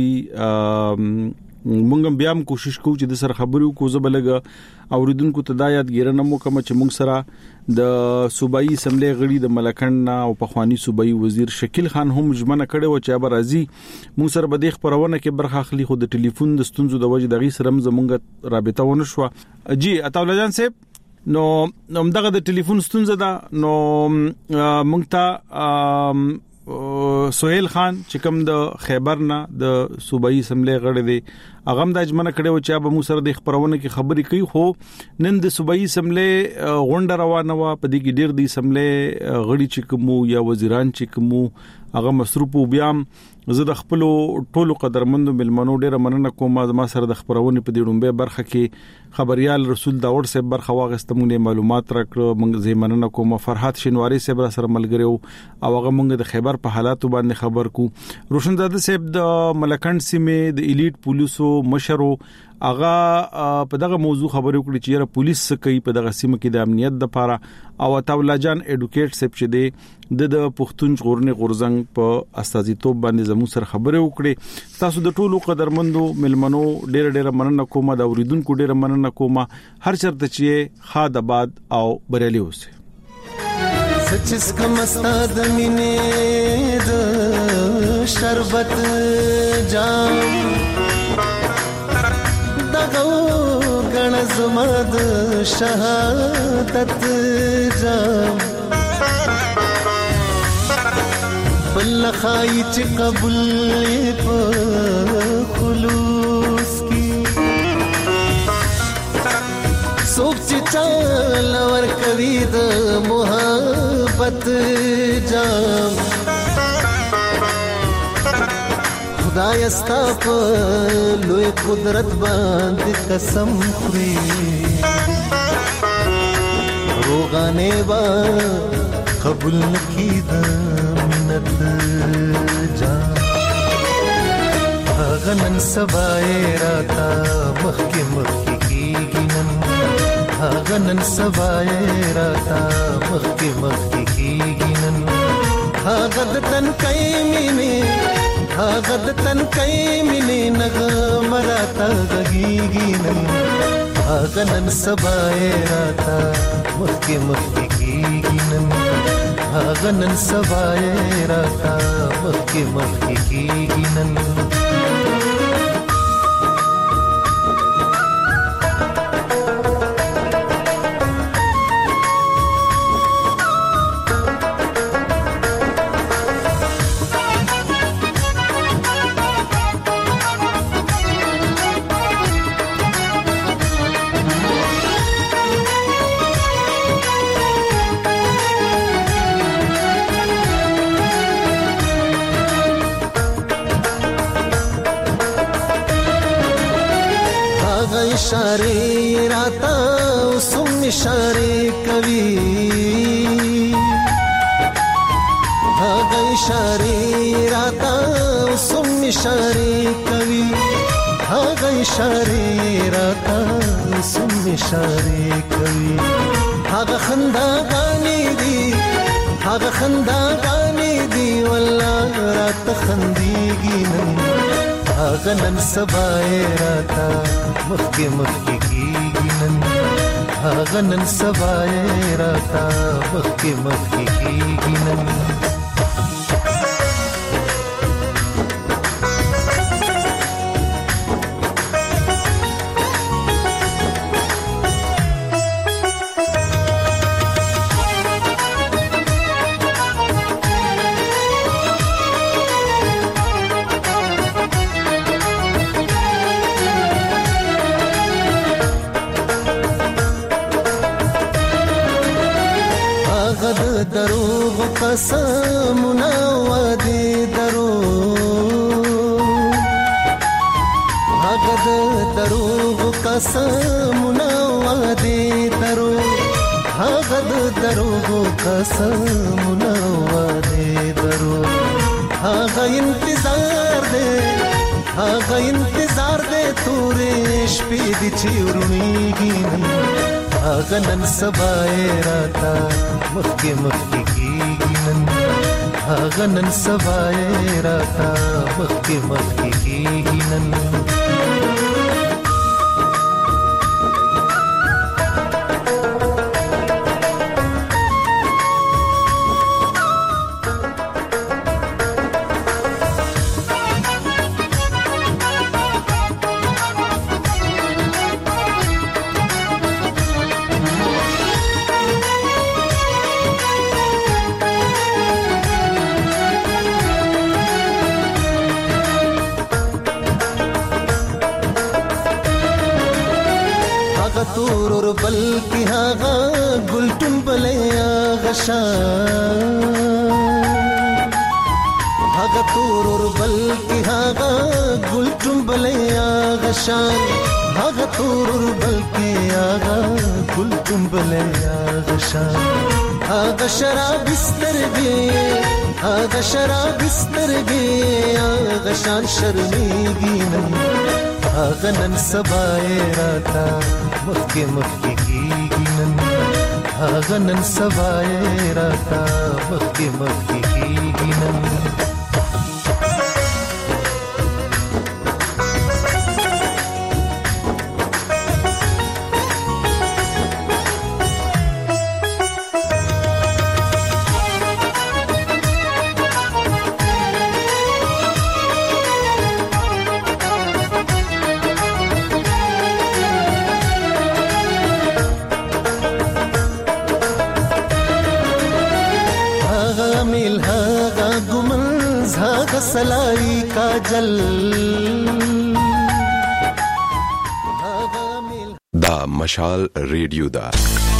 مونږ بیا هم کوشش کوو چې د سره خبرو کو زبلګه اوریدونکو ته دا یادګیرنه مو کوم چې مونږ سره د صوبایي اسمبلی غړي د ملکند او پخوانی صوبایي وزیر شکیل خان هم ژمنه کړې و چې به راځي مونږ سره به د خبرونه کې برخه اخلي خو د ټلیفون د ستونزو د وجې دغه سره زمونږ رابطه ونه شو جی اتاولاجان صاحب نو دغه د ټلیفون ستونزه ده نو مونږ ته سہیل خان چې کوم د خیبر نه د صوبایي اسمبلی غړي دی هغه د اجمنه کړو چې به مو سره د خبرونه کې خبرې کوي خو نن د صوبایي اسمبلی غونډه روانه و په دې کې ډیر د اسمبلی غړي چې کوم یا وزیران چې کوم هغه مصروف بیا زه د خپل ټولو قدرمندو ملمنو ډیره مننه کوم ما سره د خبرونه په دې ډومبه برخه کې خبريال رسول داوود صاحب برخه واغسته موږ معلومات راکړو موږ زه مننه کوم فرحات شینواری صاحب سره ملګری او هغه موږ د خیبر په حالاتو باندې خبر کو روشنزاده صاحب د ملکند سیمه د الیټ پولیسو مشرو اغا په دغه موضوع خبرې وکړي چې پولیس کوي په دغه سیمه کې د امنیت د لپاره او تاولاجان اډوکیټ سپ چې دی د پښتون غورنه غورزنګ په استازیتوب باندې زموږ سره خبرې وکړي تاسو د ټولو قدرمندو ملمنو ډېر مننه کوم دا اوریدونکو ډېر مننه کوم هر چرته چې خاد آباد او بریالي اوسه سچس کم استاد مینه د شربت جام دغه غن زماد شهادت جام بل خای چې قبول په خلوص کی سوچ چل ور کوي د محبت جام خدای استا په لوی قدرت باندې قسم خوري روغانه با قبول نکي د منت جام غنن سبای راتا مخکې کیږي نن هاغه نن سبای راتا مخکې مخکې کیږي نن هاغه د تن کای مینه هاغه د تن کای مینه نغمه راتا غږیږي نن هاغه نن سبای راتا مخکې مخکې کیږي نن هاغه نن سبای راتا مخکې مخکې کیږي نن इशारे राता सुम इशारे कवि हागा इशारे राता सुम इशारे कवि हागा इशारे राता सुम इशारे कवि हागा खंदा गानी दी वल्लाह रात खंदीगी नन हागा नन सबाए राता मक्के मक्के कीगी नन हागा नन सबाए राता मक्के मक्के कीगी नन دروغ قسمنا وادي دروغ هغه دروغ قسمنا وادي دروغ هغه دروغ قسمنا وادي دروغ هغه انتظار دے تورې شپې دي چې ورونیږي هاغه نن سبای راتا مخکې مخکې کیږي نن هاغه نن سبای راتا مخکې مخکې کیږي نن تورور بلکی هاغا گلتون بلیا غشان هاغا تورور بلکی هاغا گلتون بلیا غشان هاغا تورور بلکی هاغا گلتون بلیا غشان هاغا شراب سترگی هاغا شان شرمیگی نن هاغه نن سبای راتا مخکې مخکې کیږي نن هاغه نن سبای راتا مخکې مخکې کیږي نن सलाई काजल دا مشال ریډیو دا